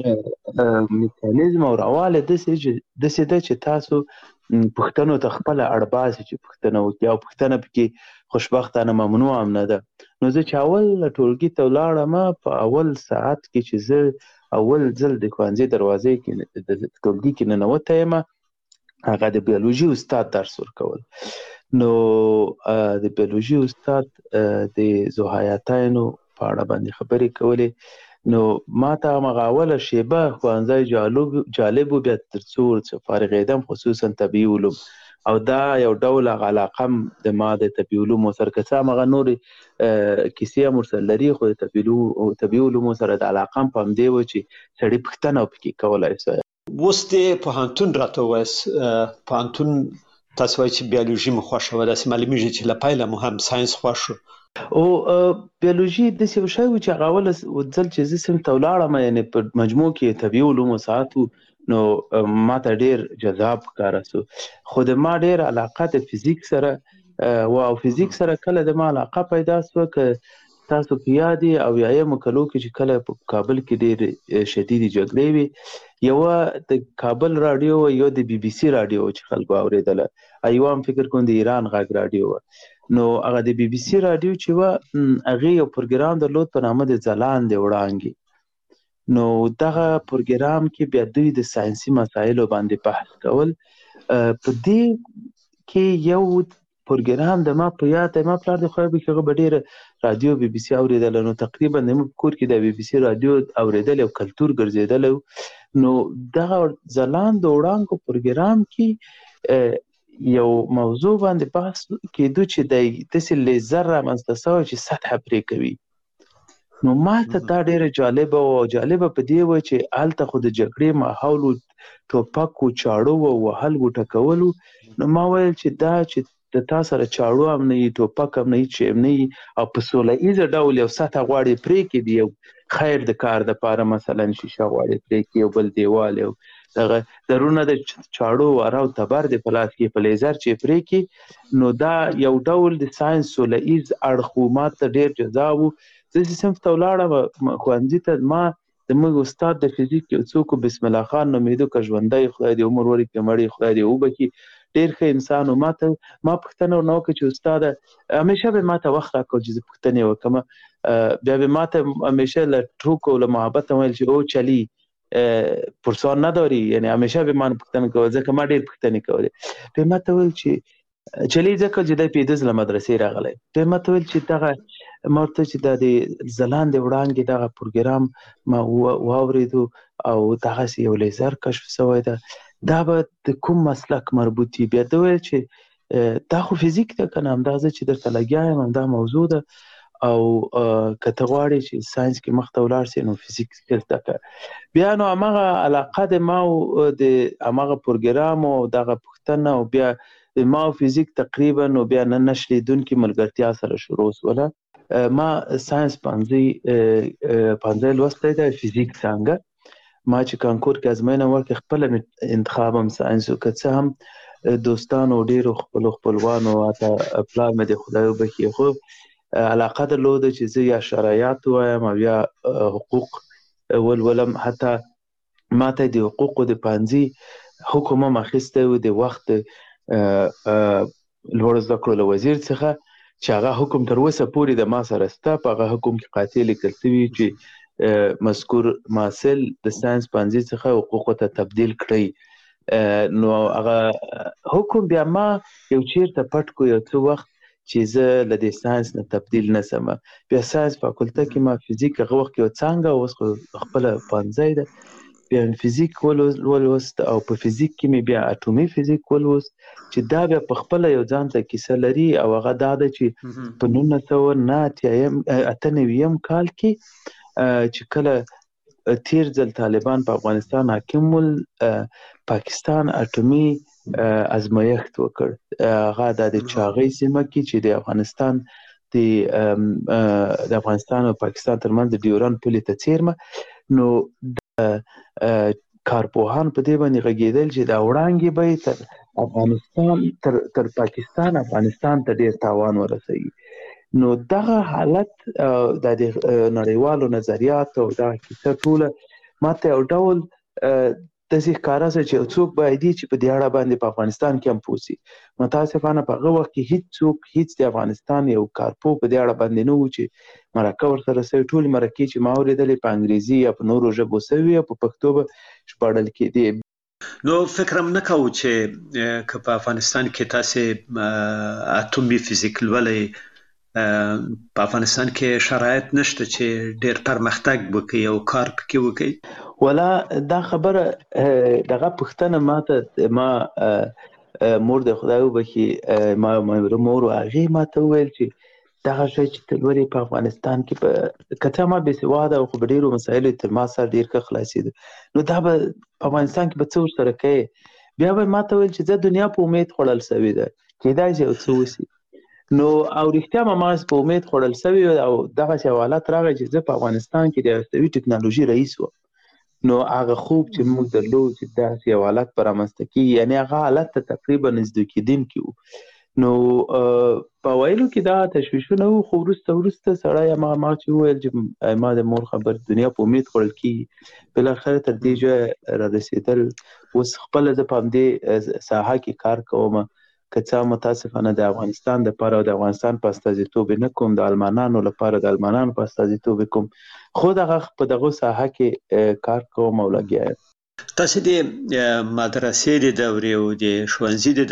میکانیزم او رواله داسې ده چې تاسو پوښتنو ته خپله اړ باسي چې پوښتنه وکړي، او پوښتنه پکې خوشبختانه ممنوع هم نه ده. نو زه چې اول ټولګي ته ولاړم، په اول ساعت کې چې زه اول ځل د ښوونځي دروازې کې د ټولګي کې ننوتی یم، هغه د بیولوژي استاد درس ورکول. نو د بیولوژي استاد د ذوحیاتینو په اړه باندې خبرې کولې. نو ما ته همغه اوله شیبه ښوونځی جالب و، بیا تر څو ورڅخه فارغېدم، خصوصا طبیعي علوم. او دا یو ډول هغه علاقه هم د ما د طبیعي علومو سره، که څه همغه نورې کیسې هم ورسره لري، خو د طبیعي علومو سره د علاقه هم په همدې و چې سړي پوښتنه پکې کولی شي. اوس د پوهنتون راته ووایاست، پوهنتون تاسو وایئ چې بیولوژي مو خوښه وه، داسې معلومېږي چې له پیله مو هم ساینس خوښ و. او بیولوژي داسې یو شی و چې هغه اوله ځل چې زه صنف ته ولاړم، یعنې په مجموع کې طبیعي علومو ساعت و، نو ما ته ډېر جذاب ښکاره سو. خو د ما ډېر علاقه د فزیک سره و، او فزیک سره کله د ما علاقه پیدا سوه، که تاسو په یاد یې اویایمو کلو کې چې کله په کابل کې ډېرې شدیدې جګړې وې، یوه د کابل راډیو و، یو د بي بي سي راډیو چې خلکو اورېدله، یوه هم فکر کوم د ایران غږ راډیو وه. نو هغه د بي بي سي راډیو چې وه، هغې یو پروګرام درلود په نامه د ځلاندې وړانګې. نو دغه پروګرام کې بیا دوی د ساینسي مسایلو باندې بحث کول. په دې کې یو پروګرام د ما په یاد دی، ما پلار د خدای بخښي هغه به ډېره راډیو بي بي سي اورېدله. نو تقریبا د موږ په کور کې د بي بي سي راډیو اورېدل یو کلتور ګرځېدلی و. نو دغه ځلاند وړانګو پروګرام کې یو موضوع باندې بحث کېدو چې دی داسې لیزر رامنځته سوی چې سطحه پرې کوي. نو ما ته دا ډېره جالبه وه، او جالبه په دې وه چې هلته خو د جګړې ماحول و، ټوپک و، چاړو و، وهل و، ټکول و. نو ما ویل چې دا چې د تا سره چاړو هم نه وي، ټوپک هم نه وي، چې هم نه وي، او په سوله ایزه ډول یو سطحه غواړې پرې کړي، یو خیر د کار دپاره، مثلا شیشه غواړې پرې کړي، یو بل دیوال، یو دغه درونه د چاړو وراو تبر د پلاس کې په لیزر چې پرې کې نو دا یو ډول د ساينس ولایز اړخو ماته ډیر جزا وو زه صنف ته ولاړم خوانځي ته ما د موږ استاد د فزیک یو څوک بسم الله خان نومیدو که ژوندۍ خدای دې عمر ورکړي مړی خدای دې وبخي ډیر ښه انسان او ما پوښتنه ورنه وکړه چې استاده همیشه به ما ته وخت راکړو چې زه پوښتنې وکړم بیا به ما ته همیشه له ټوکو له محبت ویل چې او چلی پرسان نداری یعنی همیشه به ما پوښتنه کوله ځکه ما ډیر پوښتنې کولې بیا ما ته ویل چې چلی ځکه چې د پیدز له مدرسې راغلی بیا ما ته ویل چې دغه ما ورته چې د ځلاندې وړانګې دغه پروګرام ما واورېدو او دغسې یو لیزر کشف شوی ده دا به د کوم مسلک مربوط وي بیا ده ویل چې دا خو فزیک ده که نه همدا زه چې درته لګیا یم همدا موضوع ده او که ته غواړې چې ساینس کې مخته ولاړ سې نو فزیک زده کړه بیا نو هماغه علاقه د ما او د هماغه پروګرام او دغه پوښتنه او بیا د ما او فزیک تقریبا نو بیا نه شلیدونکې ملګرتیا سره شروع شوله ما ساینس پنځه لوستی ده فزیک څانګه ما چې کانکور کې ازموینه ورکړې خپله انتخاب هم ساینس و که څه هم دوستانو ډېرو خپلو خپلوانو حتی پلار مې د خدای وبخي خو علاقه درلوده چې زه یا شرایط ووایم او یا حقوق ولولم حتی ما ته د حقوقو د پوهنځي حکم هم اخیستی و د وخت لوړو زده کړو له وزیر څخه چې هغه حکم تر اوسه پورې د ما سره شته په هغه حکم کې قاطع لیکل شوي چې مذکور محصل د ساینس پوهنځي څخه حقوقو ته تبدیل کړئ نو هغه حکم بیا ما یو چیرته پټ کو یو څه وخت چې زه له دې ساینس نه تبدیل نه سم بیا ساینس فاکولته کې ما فزیک هغه وخت یو څانګه اوس خپله پوهنځی ده بیا فزیک ولوست او په فزیک کې مې بیا اټومي فزیک ولوست چې دا بیا په خپله یو ځان ته کیسه لري او هغه دا ده چې په 1998 کال کې چې کله تیر ځل طالبان په افغانستان حاکم ول پاکستان اټومي ازمایښت وکړ هغه د چاغۍ سیمه کې چې د افغانستان د افغانستان او پاکستان ترمنځ د ډیورند پولې ته څیرمه نو کارپوهان په دې باندې غږېدل چې دا وړانګې به تر افغانستان تر پاکستان افغانستان ته ډیر تاوان ورسوي نو دغه حالت د نړیوالو نظریاتو او دغه کیسه ټوله ماته یو ډول داسې ښکاره شوه چې څوک باید چې په دې اړه باندې په افغانستان کې هم پوه شي متاسفانه په هغه وخت کې هیڅ د افغانستان یو کارپوه په دې اړه باندې نه و چې مرکه ورسره شوې ټولې مرکې چې ما اورېدلې په انګریزي یا په نورو ژبو شوي او په پښتو به ژباړل کېدې نو فکر هم نه کوو چې که په افغانستان کې تاسې اټومي فزیک لولئ په افغانستان کې شرایط نشته چې ډېر پرمختګ وکړي او کار پکې وکړي ولا دا خبره دغه پوښتنه ما مور د خدای وبخي ما مور هغې ما ته وویل چې دغه شی چې ته لولې په افغانستان کې که څه ما بېسواده او خو په ډېرو مسایلو تر ما سره ډېر ښه خلاصېده نو دا به په افغانستان کې به څه ورسره کوې بیا به ما ته ویل چې زه دنیا په امید خوړل شوې ده کېدای شي یو څه وشي نو او رښتیا ما په امید خوړل شوي او دغسې یو حالت راغی چې زه په افغانستان کې د هستوي ټکنالوژي رئیس وم نو هغه خوب چې موږ درلود چې داسې یو حالت به رامنځته کېږي یعنې هغه حالت ته تقریبا نږدې کېدونکي وو نو په ویلو کې دا تشویشونه وو خو وروسته سړی ما چې وویل چې ما د مور خبر دنیا په امید خوړل کېږي بالاخره تر دې ځایه رارسېدل اوس خپله زه په همدې ساحه کې کار کوم که څه متاسفانه د افغانستان دپاره او د افغانستان په استازیتوب نه کوم د المانانو لپاره د المانانو په استازیتوب کوم خو دغه په دغه ساحه کې کار کوم او لګیا یم تاسې د مدرسې د دورې او د ښوونځي د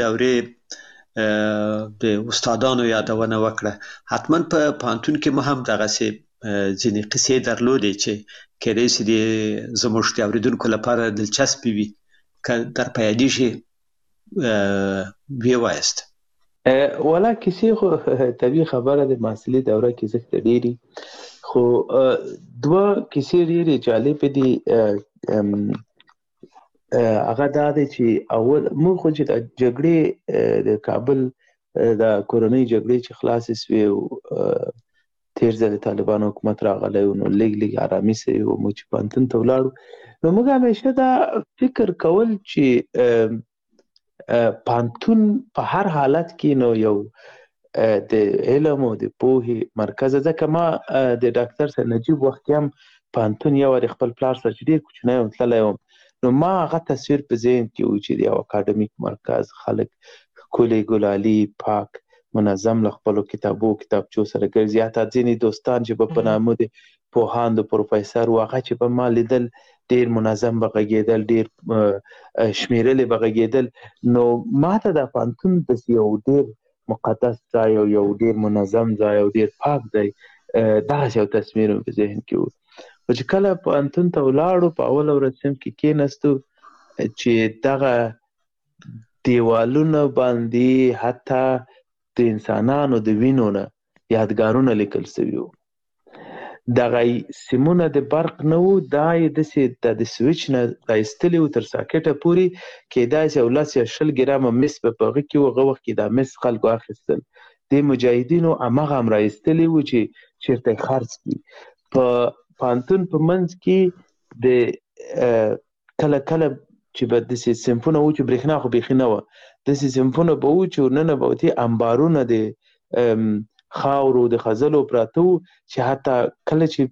دورې د استادانو یادونه وکړه حتما په پوهنتون کې مو هم دغسې ځینې قصې درلودې چې کېدای شي زموږ د اورېدونکو لپاره دلچسپې وي که در په یادېږي ویوایست ولا کیسې خو طبیعي خبره د محصلي دوره کې زښته ډېري خو دوه کیسې ډېرې جالبې دي هغه دا دی چې اول موږ خو چې د جګړې د کابل د کورنۍ جګړې چې خلاصې سوې او تیر ځل طالبانو حکومت راغلی نو لږ آرامي سوي و موږ چې پوهنتون ته ولاړو نو موږ همیشه دا فکر کول چې پانتون په هر حالت کې نو یو د علم او د پوهې مرکز. ځکه ما د ډاکټر سید نجیب وخت کې هم پانتون یو وارې خپل پلار سره چې ډېر کوچنی وم تللی وم، نو ما هغه تصویر په ذهن کې و چې د یو اکاډمیک مرکز خلک ښکلي ګلالي پاک منظم له خپلو کتابچو سره ګرځي. حتی ځینې دوستان چې به په نامه د پوهاند پروفیسر و هغه چې به ما لیدل ډېر منظم به غږېدل، ډېر شمېرلې به غږېدل. نو ما ته دا پانتون داسې یو ډېر مقدس ځای او یو ډېر منظم ځای او ډېر پاک ځای دغسې یو تصویر مې په ذهن کې و. خو چې کله پوهنتون ته ولاړو په اوله ورځ صنف کې کېناستو چې دغه دیوالونه باندې حتی د انسانانو د وینو نه یادګارونه لیکل سوي وو. دغه سیمونه د برق نه وو، دا یې داسې د سویچ نه رایستلي وو تر ساکټه پورې، کیدای سي 10 یا 20 ګرامه مس به په هغه کې وو. هغه وخت کې دا مس خلکو اخیستل. د مجاهدینو هماغه هم رایستلي وو چې چېرته یې خرڅ کړي. په پانتون په منځ کې د کله کله چې به داسې صنفونه وو چې برېښنا خو بیخي نه وه، داسې صنفونه به وو چې ورننه به وتې انبارونه د خاورو د خځلو پراته وو، چې حتی کله چې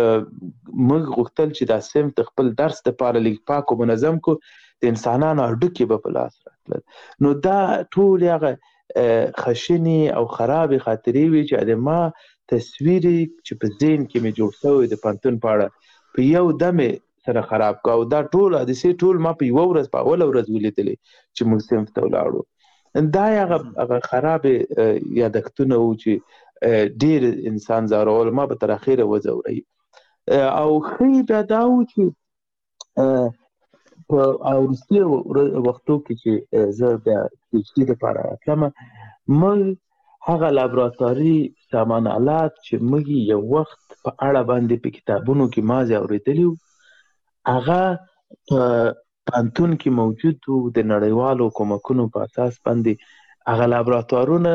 موږ غوښتل چې دا صنف د خپل درس دپاره لږ پاک او منظم کو، د انسانانو هډوکي به په لاس راتلل. نو دا ټولې هغه خشنې او خرابې خاطرې وې چې د ما تصویر چې په ذهن کې مې جوړ شوی د پانتون په اړه په یو دم سره خراب کا. او دا ټول حادثې ټول ما په یوه ورځ په اوله ورځ ولیدلې چې موږ صنف ته ولاړو. دا هغه خرابې یادښتونه وو چې ډېر انسان ځورول. ما به تر اخره وځوروي. او ښه بیا دا وو چې په وروستي وختو کې چې زه بیا پي ایچ ډي دپاره راتلم، موږ هغه لابراتواري سامان آلات چې موږ یو وخت په اړه باندې په کتابونو کې مازې اورېدلي وو، هغه په پانتون کې موجود وو. د نړیوالو کومکونو په اساس باندې هغه لابراتوارونه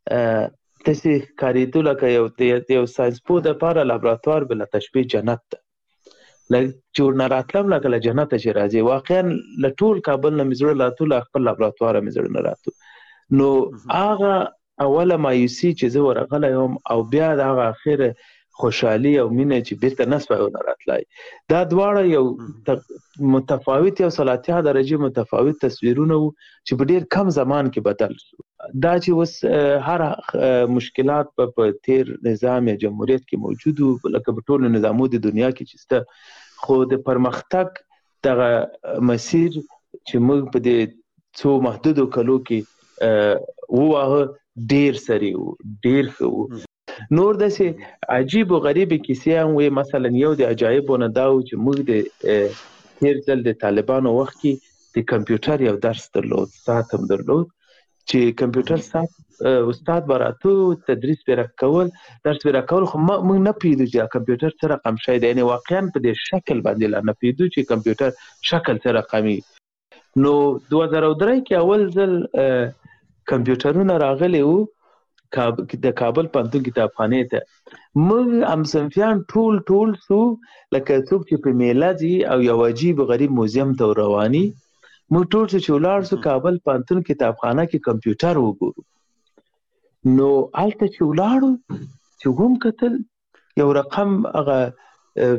داسې ښکارېدو لکه د یو ساینسپوه دپاره لابراتوار بله تشبیه جنت ده. چې ورنه راتلم لکه له جنته چې راځې. واقعا له ټول کابل نه مې زړه راتو، له خپل لابراتواره مې زړه نه راتو. نو هغه اوله مایوسي چې زه ورغلی وم او بیا د هغه اخره خوشحالي او مینه چې بیرته نه سوی ونه راتلی، دا دواړه یو متفاوت یو 30 درجې متفاوت تصویرونه وو چې په ډېر کم زمان کې بدل شو. دا چې اوس هر مشکلات په تیر نظام یا جمهوریت کې موجود وو، لکه په ټولو نظامو د دنیا کې چې شته، خو د پرمختګ دغه مسیر چې موږ په دې څو محدودو کلو کې وواهه ډېر سریع وو، ډېر ښه وو. نور داسې عجیب و غریبې کیسې هم وې. مثلا یو د عجایبو نه دا و چې موږ د تیر ځل د طالبانو وخت کې د کمپیوټر یو درس درلود، ساعت هم درلود، چې کمپیوټر ساعت استاد به راته تدریس به راکول، درس به راکول، خو موږ نه پوهېدو چې دا کمپیوټر څه رقم شی دی. یعنې واقعا په دې شکل باندې لا نه پوهېدو چې کمپیوټر شکل څه رقمي. نو 2003 کې اول ځل کمپیوټرونه راغلي وو د کابل پوهنتون کتابخانې ته. موږ همصنفیان ټول سو لکه څوک چې په میله ځي او یو عجیب غریب موزیم ته رواني. موږ ټول چې ولاړ سو کابل پوهنتون کتابخانه کې کمپیوټر وګورو. نو هلته چې ولاړو چې هم کتل یو رقم هغه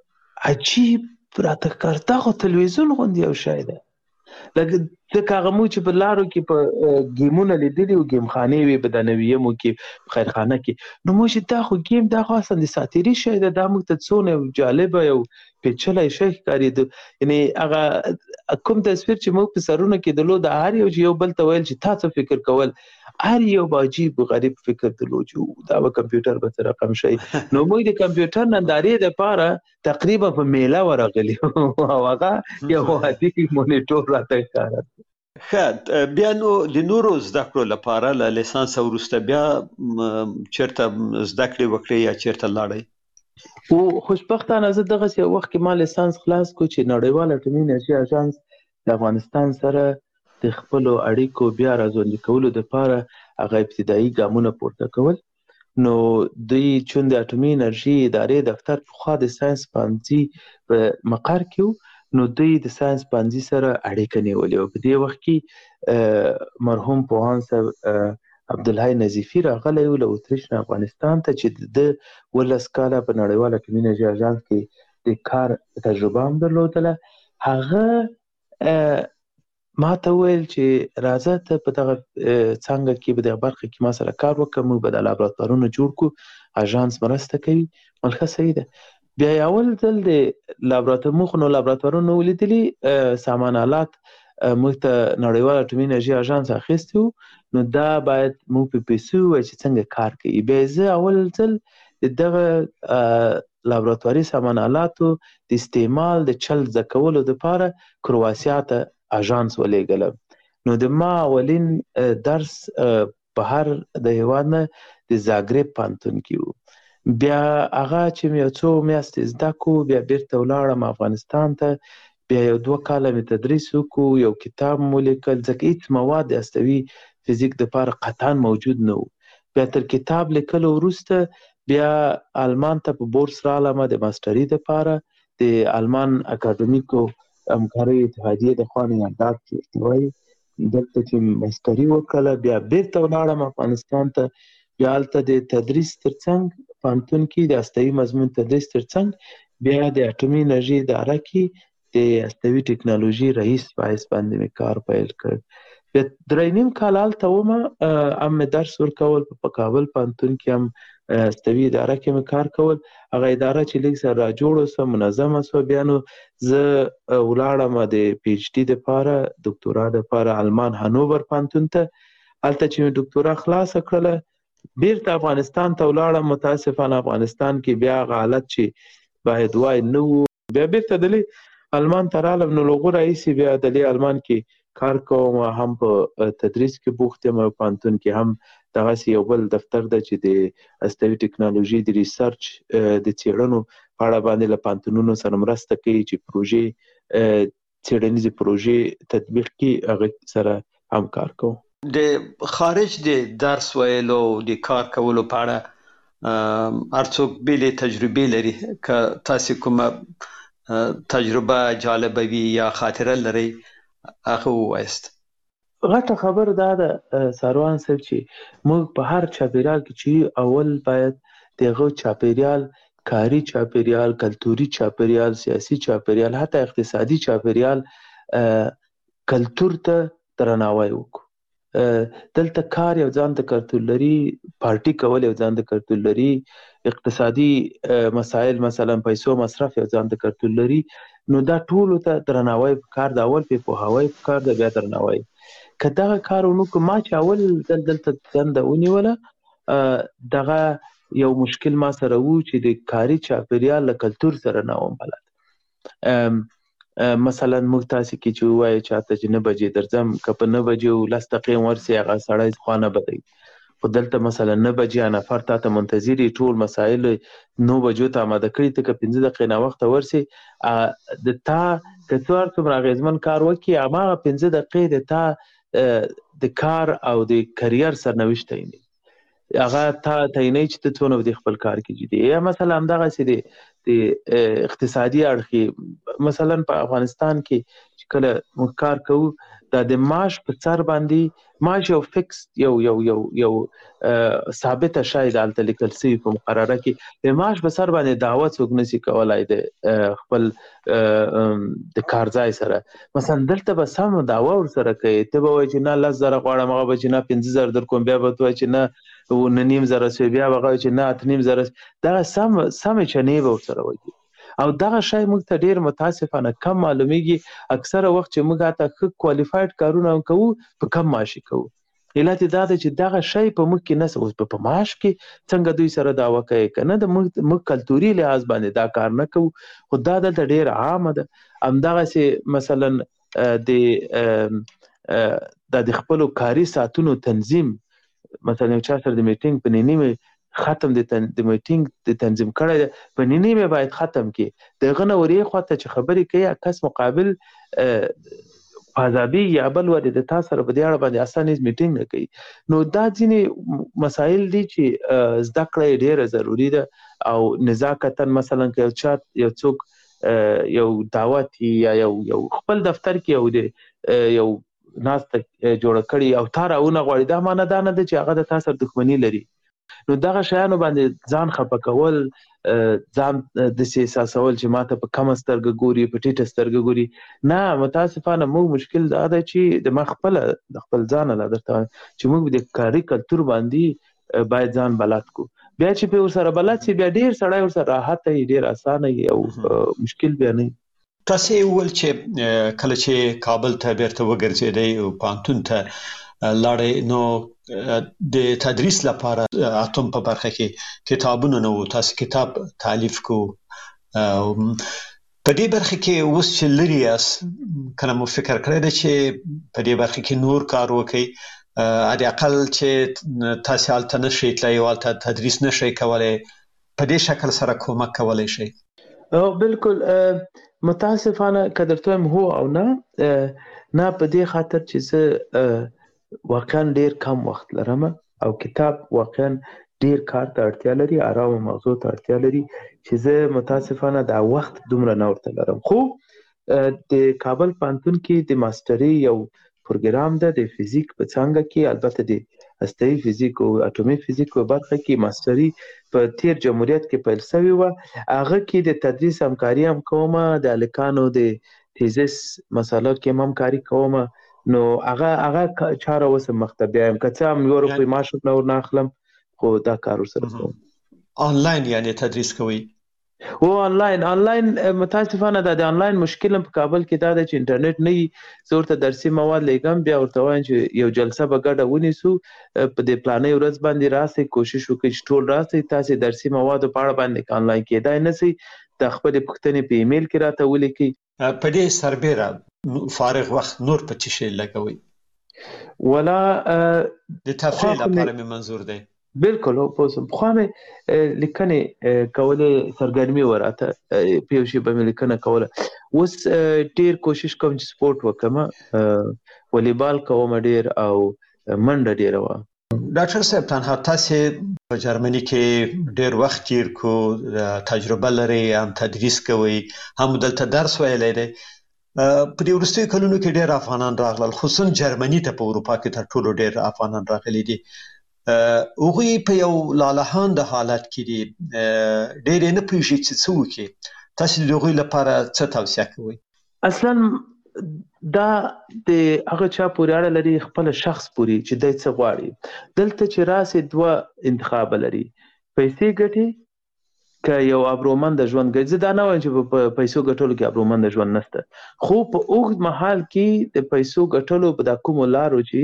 عجیب راته ښکار، دا خو تلویزیون غوندې یو شی ده. ځکه هغه موږ چې په لارو کې په ګیمونه لیدلي وو، ګیم خانې وې په دانویمو کې، په خیرخانه کې. نو موږ چې دا خو ګیم، دا خو اصلا د ساتیري شی ده، دا موږ ته څونه جالبه یو پیچلی شی ښکارېده. یعنې هغه کوم تصویر چې موږ په سرونه کې درلود، هر یو چې یو بل ته ویل چې تا څه فکر کول، هر یو به عجیب غریب فکر درلود چې دا به کمپیوټر به څه رقم شی. نو موږ د کمپیوټر نندارې دپاره تقریبا په میله ورغلي او هغه یو عادي مونیټور راته ښکاره. ښه، بیا نو د نورو زده کړو لپاره له لیسانس وروسته بیا چېرته زده کړې وکړې یا چېرته لاړئ؟ او خوشبختانه زه دغسې یو وخت کې ما لیسانس خلاص کړو چې نړیوال اټومي انرژي اژانس د افغانستان سره د خپلو اړیکو بیا راژوندي کولو دپاره هغه ابتدایي ګامونه پورته کول. نو دوی چون د اټومي انرژي ادارې دفتر پخوا د ساینس پوهنځي په مقر کې و، نو دوی د ساينس پوهنځي سره اړیکه نیولې وه. په دې وخت کې مرحوم پوهاند صاحب عبدالحی نظیفي راغلی و له اتریش نه افغانستان ته چې د 12 کاله په نړیواله اټومي انرژي اژانس کې د کار تجربه هم درلودله. هغه ما ته وویل چې راځه ته په دغه څانګه کې په دغه برخه کې ما سره کار وکړه، موږ به د لابراتوارونه جوړ کړو، اژانس مرسته کوي. ملکه صحیح ده. بیا یې اول ځل د لابراتوار موږ نو لابراتوارونه ولیدلي، سامان آلات موږ ته نړیوال اټومي انرژي اژانس اخیستی و، نو دا باید موږ په پیسو ووایو چې څنګه کار کوي. بیا زه اول ځل د دغه لابراتواري سامان آلاتو د استعمال د چل زده کولو دپاره کرواسیا ته اژانس ولېږلم. نو د ما اولین درس بهر د هېواد نه د زاګرب پوهنتون کې و. بیا هغه چې مې یو څو میاشتې زده کړو، بیا بیرته ولاړم افغانستان ته. بیا یو 2 کاله مې تدریس وکړو، یو کتاب مو لیکل، ځکه هېڅ مواد د هستوي فزیک دپاره قطعا موجود نه و. بیا تر کتاب لیکلو وروسته بیا آلمان ته په بورس رالم د ماسټري دپاره، د آلمان اکاډمیکو همکارۍ اتحادیې د خوا نه انداز چې وایي دلته چې ماسټري وکړله. بیا بیرته ولاړم افغانستان ته. بیا هلته د تدریس ترڅنګ پوهنتون کې د هستوي مضمون تدریس ترڅنګ بیا د اټومي انرژي اداره کې د هستوي ټکنالوژي رئیس په حیث باندې مې کار پیل کړ. بیا 3.5 کال هلته ومه، هم مې درس ورکول په کابل پوهنتون کې، هم هستوي اداره کې مې کار کول. هغه اداره چې لږ سره راجوړه سوه، منظمه سوه. بیا نو زه ولاړم د پی ایچ ډي دپاره، دکتورا دپاره آلمان هانوور پوهنتون ته. هلته چې مې دکتورا خلاصه کړله بیرته افغانستان ته ولاړم. متاسفانه افغانستان کې بیا هغه حالت چې باید وای نه و. بیا بیرته دلې آلمان ته رالم. نو له هغو راهیسې بیا دلې آلمان کې کار کوم، هم په تدریس کې بوخت یم، او پوهنتون کې هم دغسې یو بل دفتر ده چې د هستوي ټکنالوژي د ریسرچ د څېړنو په اړه باندې له پوهنتونونو سره مرسته کوي چې پروژې څېړنیزې پروژې تطبیق کړي، هغه سره هم کار کوم. د خارج د درس ویلو د کار کولو په اړه هر څوک بېلې تجربې لري. که تاسې کومه تجربه جالبه وي یا خاطره لرئ هغه ووایاست. غټه خبر دا ده ساروان صاحب چې موږ په هر چاپیریال کې چې اول باید دغه چاپیریال، کاري چاپیریال، کلتوري چاپیریال، سیاسي چاپیریال، حتی اقتصادي چاپیریال، کلتور ته درناوی وکړو. دلته کار یو ځان ته کلتور لري، پارټي کول یو ځان ته کلتور لري، اقتصادي مسایل مثلا پیسو مصرف یو ځان ته کلتور لري. نو دا ټولو ته درناوی پکار ده، اول پې پوهاوی پکار ده، بیا درناوی. که دغه کار ونه کړو، ما چې اول دلته دنده ونیوله، دغه یو مشکل ما سره و چې د کاري چاپیریال له کلتور سره نه وم بلد. مثلا موږ تاسې کې چې ووایو چاته چې 9 بجې درځم، که په 9 بجې 10 دقیقې ورسې هغه سړی خوا نه بدوي. خو دلته مثلا 9 بجې نفر تا ته منتظر یي، ټول مسایل 9 بجو ته اماده کړي، ته که 15 دقیقې ناوخته ورسې، د تا که څو هر څومره اغېزمن کار وکړي، هماغه 15 دقیقې د تا د کار او د کریر سرنوشت تعینوي. هغه تا تعینوي چې ته څونه په خپل کار کې جدي. یا مثلا همدغسې د اقتصادي اړخ، مثلا په افغانستان کې چې کله موږ کار کوو، دا د معاش په سر باندې معاش یو فکس یو ثابته شاید هلته لیکل شوي په مقرره کې، د معاش په سر باندې دعوه څوک نشي کولی د خپل د کار ځای سره. مثلا دلته به سم دعوه ورسره کوي، ته به وایي چې نه 10,000 غواړم، هغه به چې نه 15,000 در کوم، بیا به ته وایي چې نه 9,500 شوي، بیا به هغه وایي چې نه 8,500. دغه سمې چنې به ورسره وایي. او دغه شی موږ ته ډېر متاسفانه کم معلومیږي. اکثره وخت چې موږ هلته ښه کوالیفاید کارونه هم کوو، په کم معاش یې کوو. علت یې دا ده چې دغه شی په موږ کې نشته. اوس په معاش کې څنګه دوی سره دعوه کوي که نه، د موږ کلتوري لحاظ باندې دا کار نه کوو، خو دا دلته ډېر عامه ده. همدغسې مثلا د خپلو کاري ساعتونو تنظیم، مثلا یو چا سره د میټینګ په نیمه ختم د میټینګ د تنظیم کړی ده، په نیمه باید ختم کړي. دغه نه ورې خواته چې خبرې کوي، کس مقابل فاضابي یا بل ورې د تا سره په دې اړه باندې اسانه میټینګ نه کوي. نو دا ځینې مسایل دي چې زده کړه یې ډېره ضروري ده. او نزاکتاً مثلا که یو څوک یو دعوت یا یو خپل دفتر کې یو ناسته جوړه کړي او تا راونه غواړي، دا معنی دا نه ده چې هغه د تا سره دښمني لري. نو دغه شیانو باندې ځان خفه کول، ځان داسې احساسول چې ما ته په کمه سترګه ګوري، په ټیټه سترګه ګوري. نه، متاسفانه موږ مشکل دا ده چې د خپل ځان لا درته چې موږ د کاري کلتور باندې باید ځان بلد کو. بیا چې په ورسره بلد شي، بیا ډېر سړی ورسره راحت وي، ډېر اسانه وي او مشکل بیا نه وي. تاسې وویل چې کله چې کابل ته بیرته وګرځېدئ او پوهنتون ته لاړئ، نو د تدریس لپاره اتم په برخه کې کتابونه نه وو، تاسو کتاب تالیف کو. په دې برخه کې اوس چې لري یاست، کله مو فکر کړی دی چې په دې برخه کې نور کار وکړئ، حداقل چې تاسو هلته نشئ تللی او هلته تدریس نشئ کولی، په دې شکل سره کومک کولی شئ؟ بالکل متاسفانه که درته وایم هو او نه په دې خاطر چې زه واقعا ډیر کم وخت لرم او کتاب واقعا ډیر کار ته اړتیا لري، آرام مغزو ته اړتیا لري چې زه متاسفانه دا وخت دومره نه ورته لرم. خو د کابل پوهنتون کې د ماستري یو پروګرام ده د فزیک په څانګه کې، البته د هسته‌ایي فزیک او اټومي فزیک په برخه کې ماستري په تیر جمهوریت کې پیل شوې وه. هغه کې د تدریس همکاري هم کومه، د هلکانو د تیزس مسالو کې هم همکاري کومه. نو هغه چاره اوس مخ ته بیایم، که څه هم یو روپۍ معاش ورنه نه اخلم، خو دا کار ورسره کوم. آنلاین یعنې تدریس کوئ؟ او آنلاین متاسفانه د آنلاین مشکل په کابل کې دا ده چې انټرنیټ نه وي. زه ورته درسي مواد لیږم، بیا ورته وایم چې یو جلسه به ګډه ونیسو، په دې پلانۍ ورځ باندې راسئ، کوشش وکړئ چې ټول راسئ، تاسې درسي موادو په اړه باندې آنلاین کېدای نه شئ، د خپلې پوښتنې په ایمیل کې راته ولیکئ. په دې سربیره فارغ وخت نور په څه شی لګوئ؟ ولا د تفریح لپاره مې منظور دی. بالکل پوه پخوا مې لیکنې کولې، سرګرمي وه راته، په یو شي به مې لیکنه کوله. اوس ډېر کوشش کوم چې سپورټ وکړم، والیبال کوم ډېر او منډه ډېره وه. ډاکټر صاحب، تنها تاسې په جرمني کې ډېر وخت تیر کو، تجربه لرئ، هم تدریس کوئ، هم دلته درس ویلی دی. په دې وروستیو کلونو کې ډېر افغانان راغلل، خصوصا جرمني ته په اروپا کې تر ټولو ډېر افغانان راغلي دي. هغوی په یو لالهانده حالت کې دي، ډېر یې نه پوهېږي چې څه وکړي. تاسې د هغوی لپاره څه توصیه کوئ؟ اصلا دا د هغه چا پورې اړه لري، خپل شخص پورې چې دی څه غواړي. دلته چې راسې دوه انتخاب لري، پیسې ګټي که یو ابرومنده ژوند ګټي. زه دا نه وایم چې په پیسو ګټلو کې ابرومنده ژوند نشته، خو په اوږد مهال کې د پیسو ګټلو په دا کومو لارو چې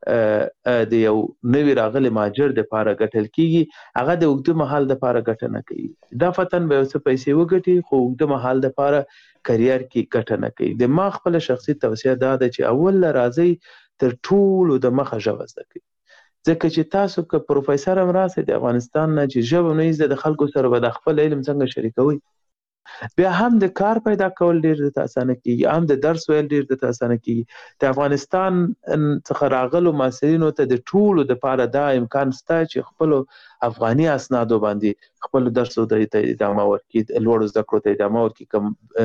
د یو نوي راغلي مهاجر دپاره ګټل کېږي، هغه د اوږده مهال دپاره ګټه نه کوي. دا فتن به یو څه پیسې وګټي، خو اوږده مهال دپاره کریر کې ګټه نه کوي. د ما خپله شخصي توصیه دا ده چې اول راځئ تر ټولو د مخه ژبه زده کړئ، ځکه چې تاسو که پروفیسر هم راسئ د افغانستان نه، چې ژبه نه زده، د خلکو سره به د خپل علم څنګه شریکوئ، بیا هم د کار پیدا کول ډېر درته اسانه کېږي، هم د درس ویل ډېر درته اسانه کېږي. د افغانستان څخه راغلو محصلینو ته د ټولو دپاره دا امکان شته چې خپلو افغاني اسنادو باندې خپلو درسو ته ادامه ورکړي، لوړو زده کړو ته ادامه ورکړي. که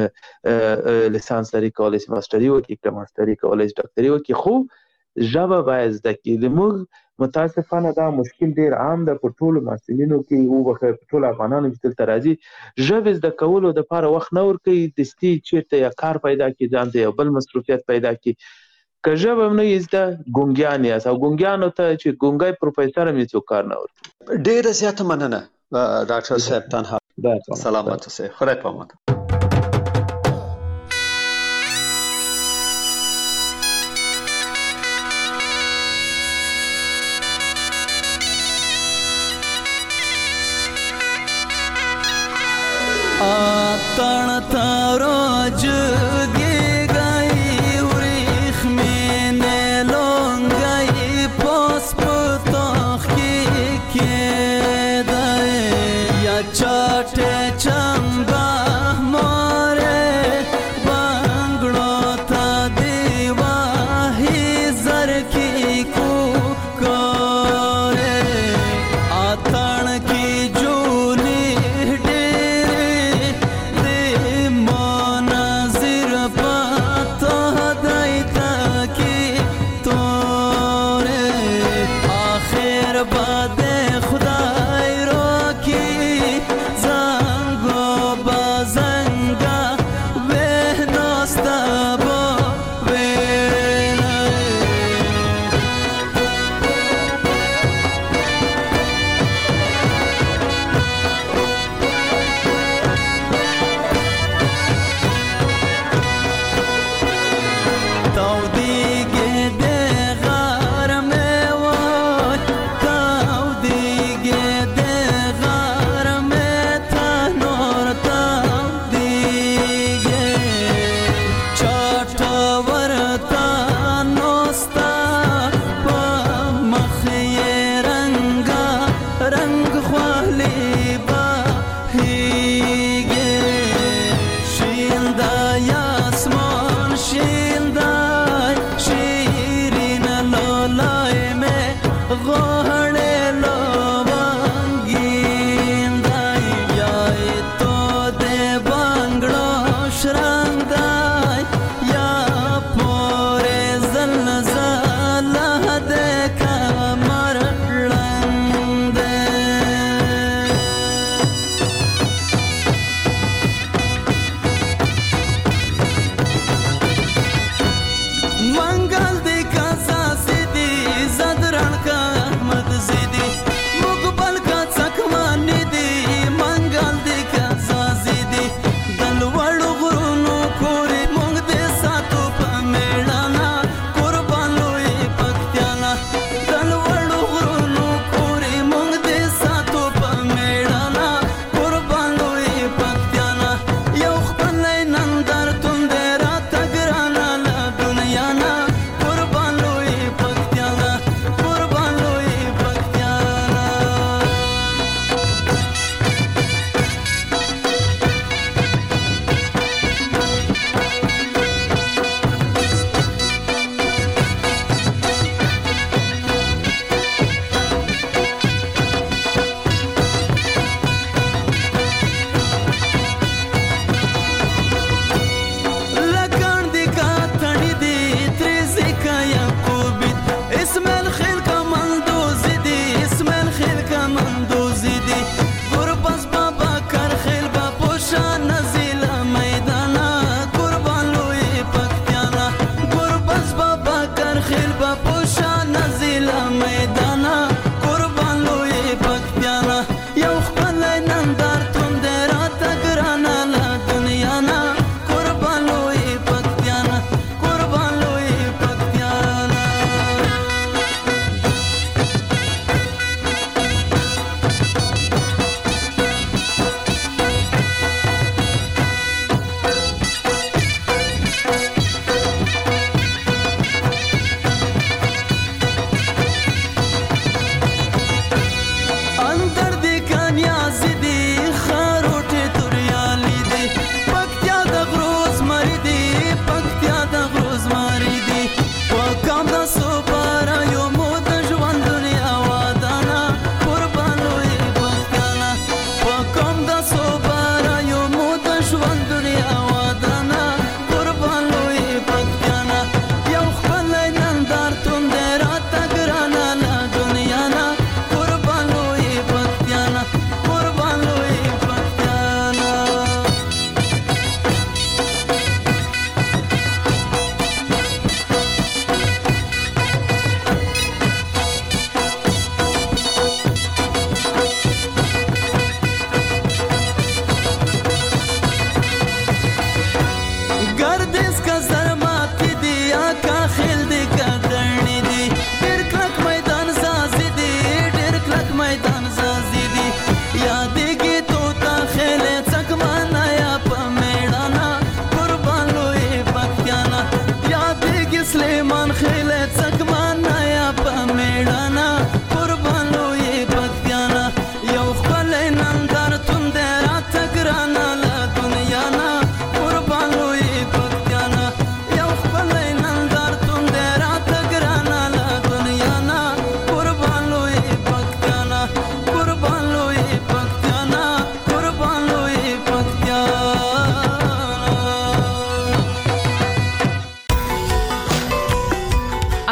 لیسانس لري کولی شي ماسټري وکړي، که ماسټري کولی شي ډاکټري وکړي، خو ژبه باید زده کړي. زموږ متاسفانه دا مشکل ډېر عام ده په ټولو محصلینو کې، وبخښئ په ټولو افغانانو چې دلته راځي، ژبې زده کولو دپاره وخت نه ورکوي، دستي چېرته یا کار پیدا کړي، ځان ته یو بل مصروفیت پیدا کړي. که ژبه هم نه یې زده، ګونګیان یاست، او ګونګیانو ته چې ګونګی پروفیسر هم یې څوک کار نه ورکوي. ډېره زیاته مننه ډاکټر صاحب تنها. سلامت اوسئ، خدای په امان. तण तारो जुगे गई उरिख में ने लोंग गई पोस पुतोख के दे या चाटे चंबा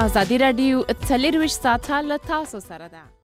ازادي رادیو 24 ساعته له تاسو سره ده.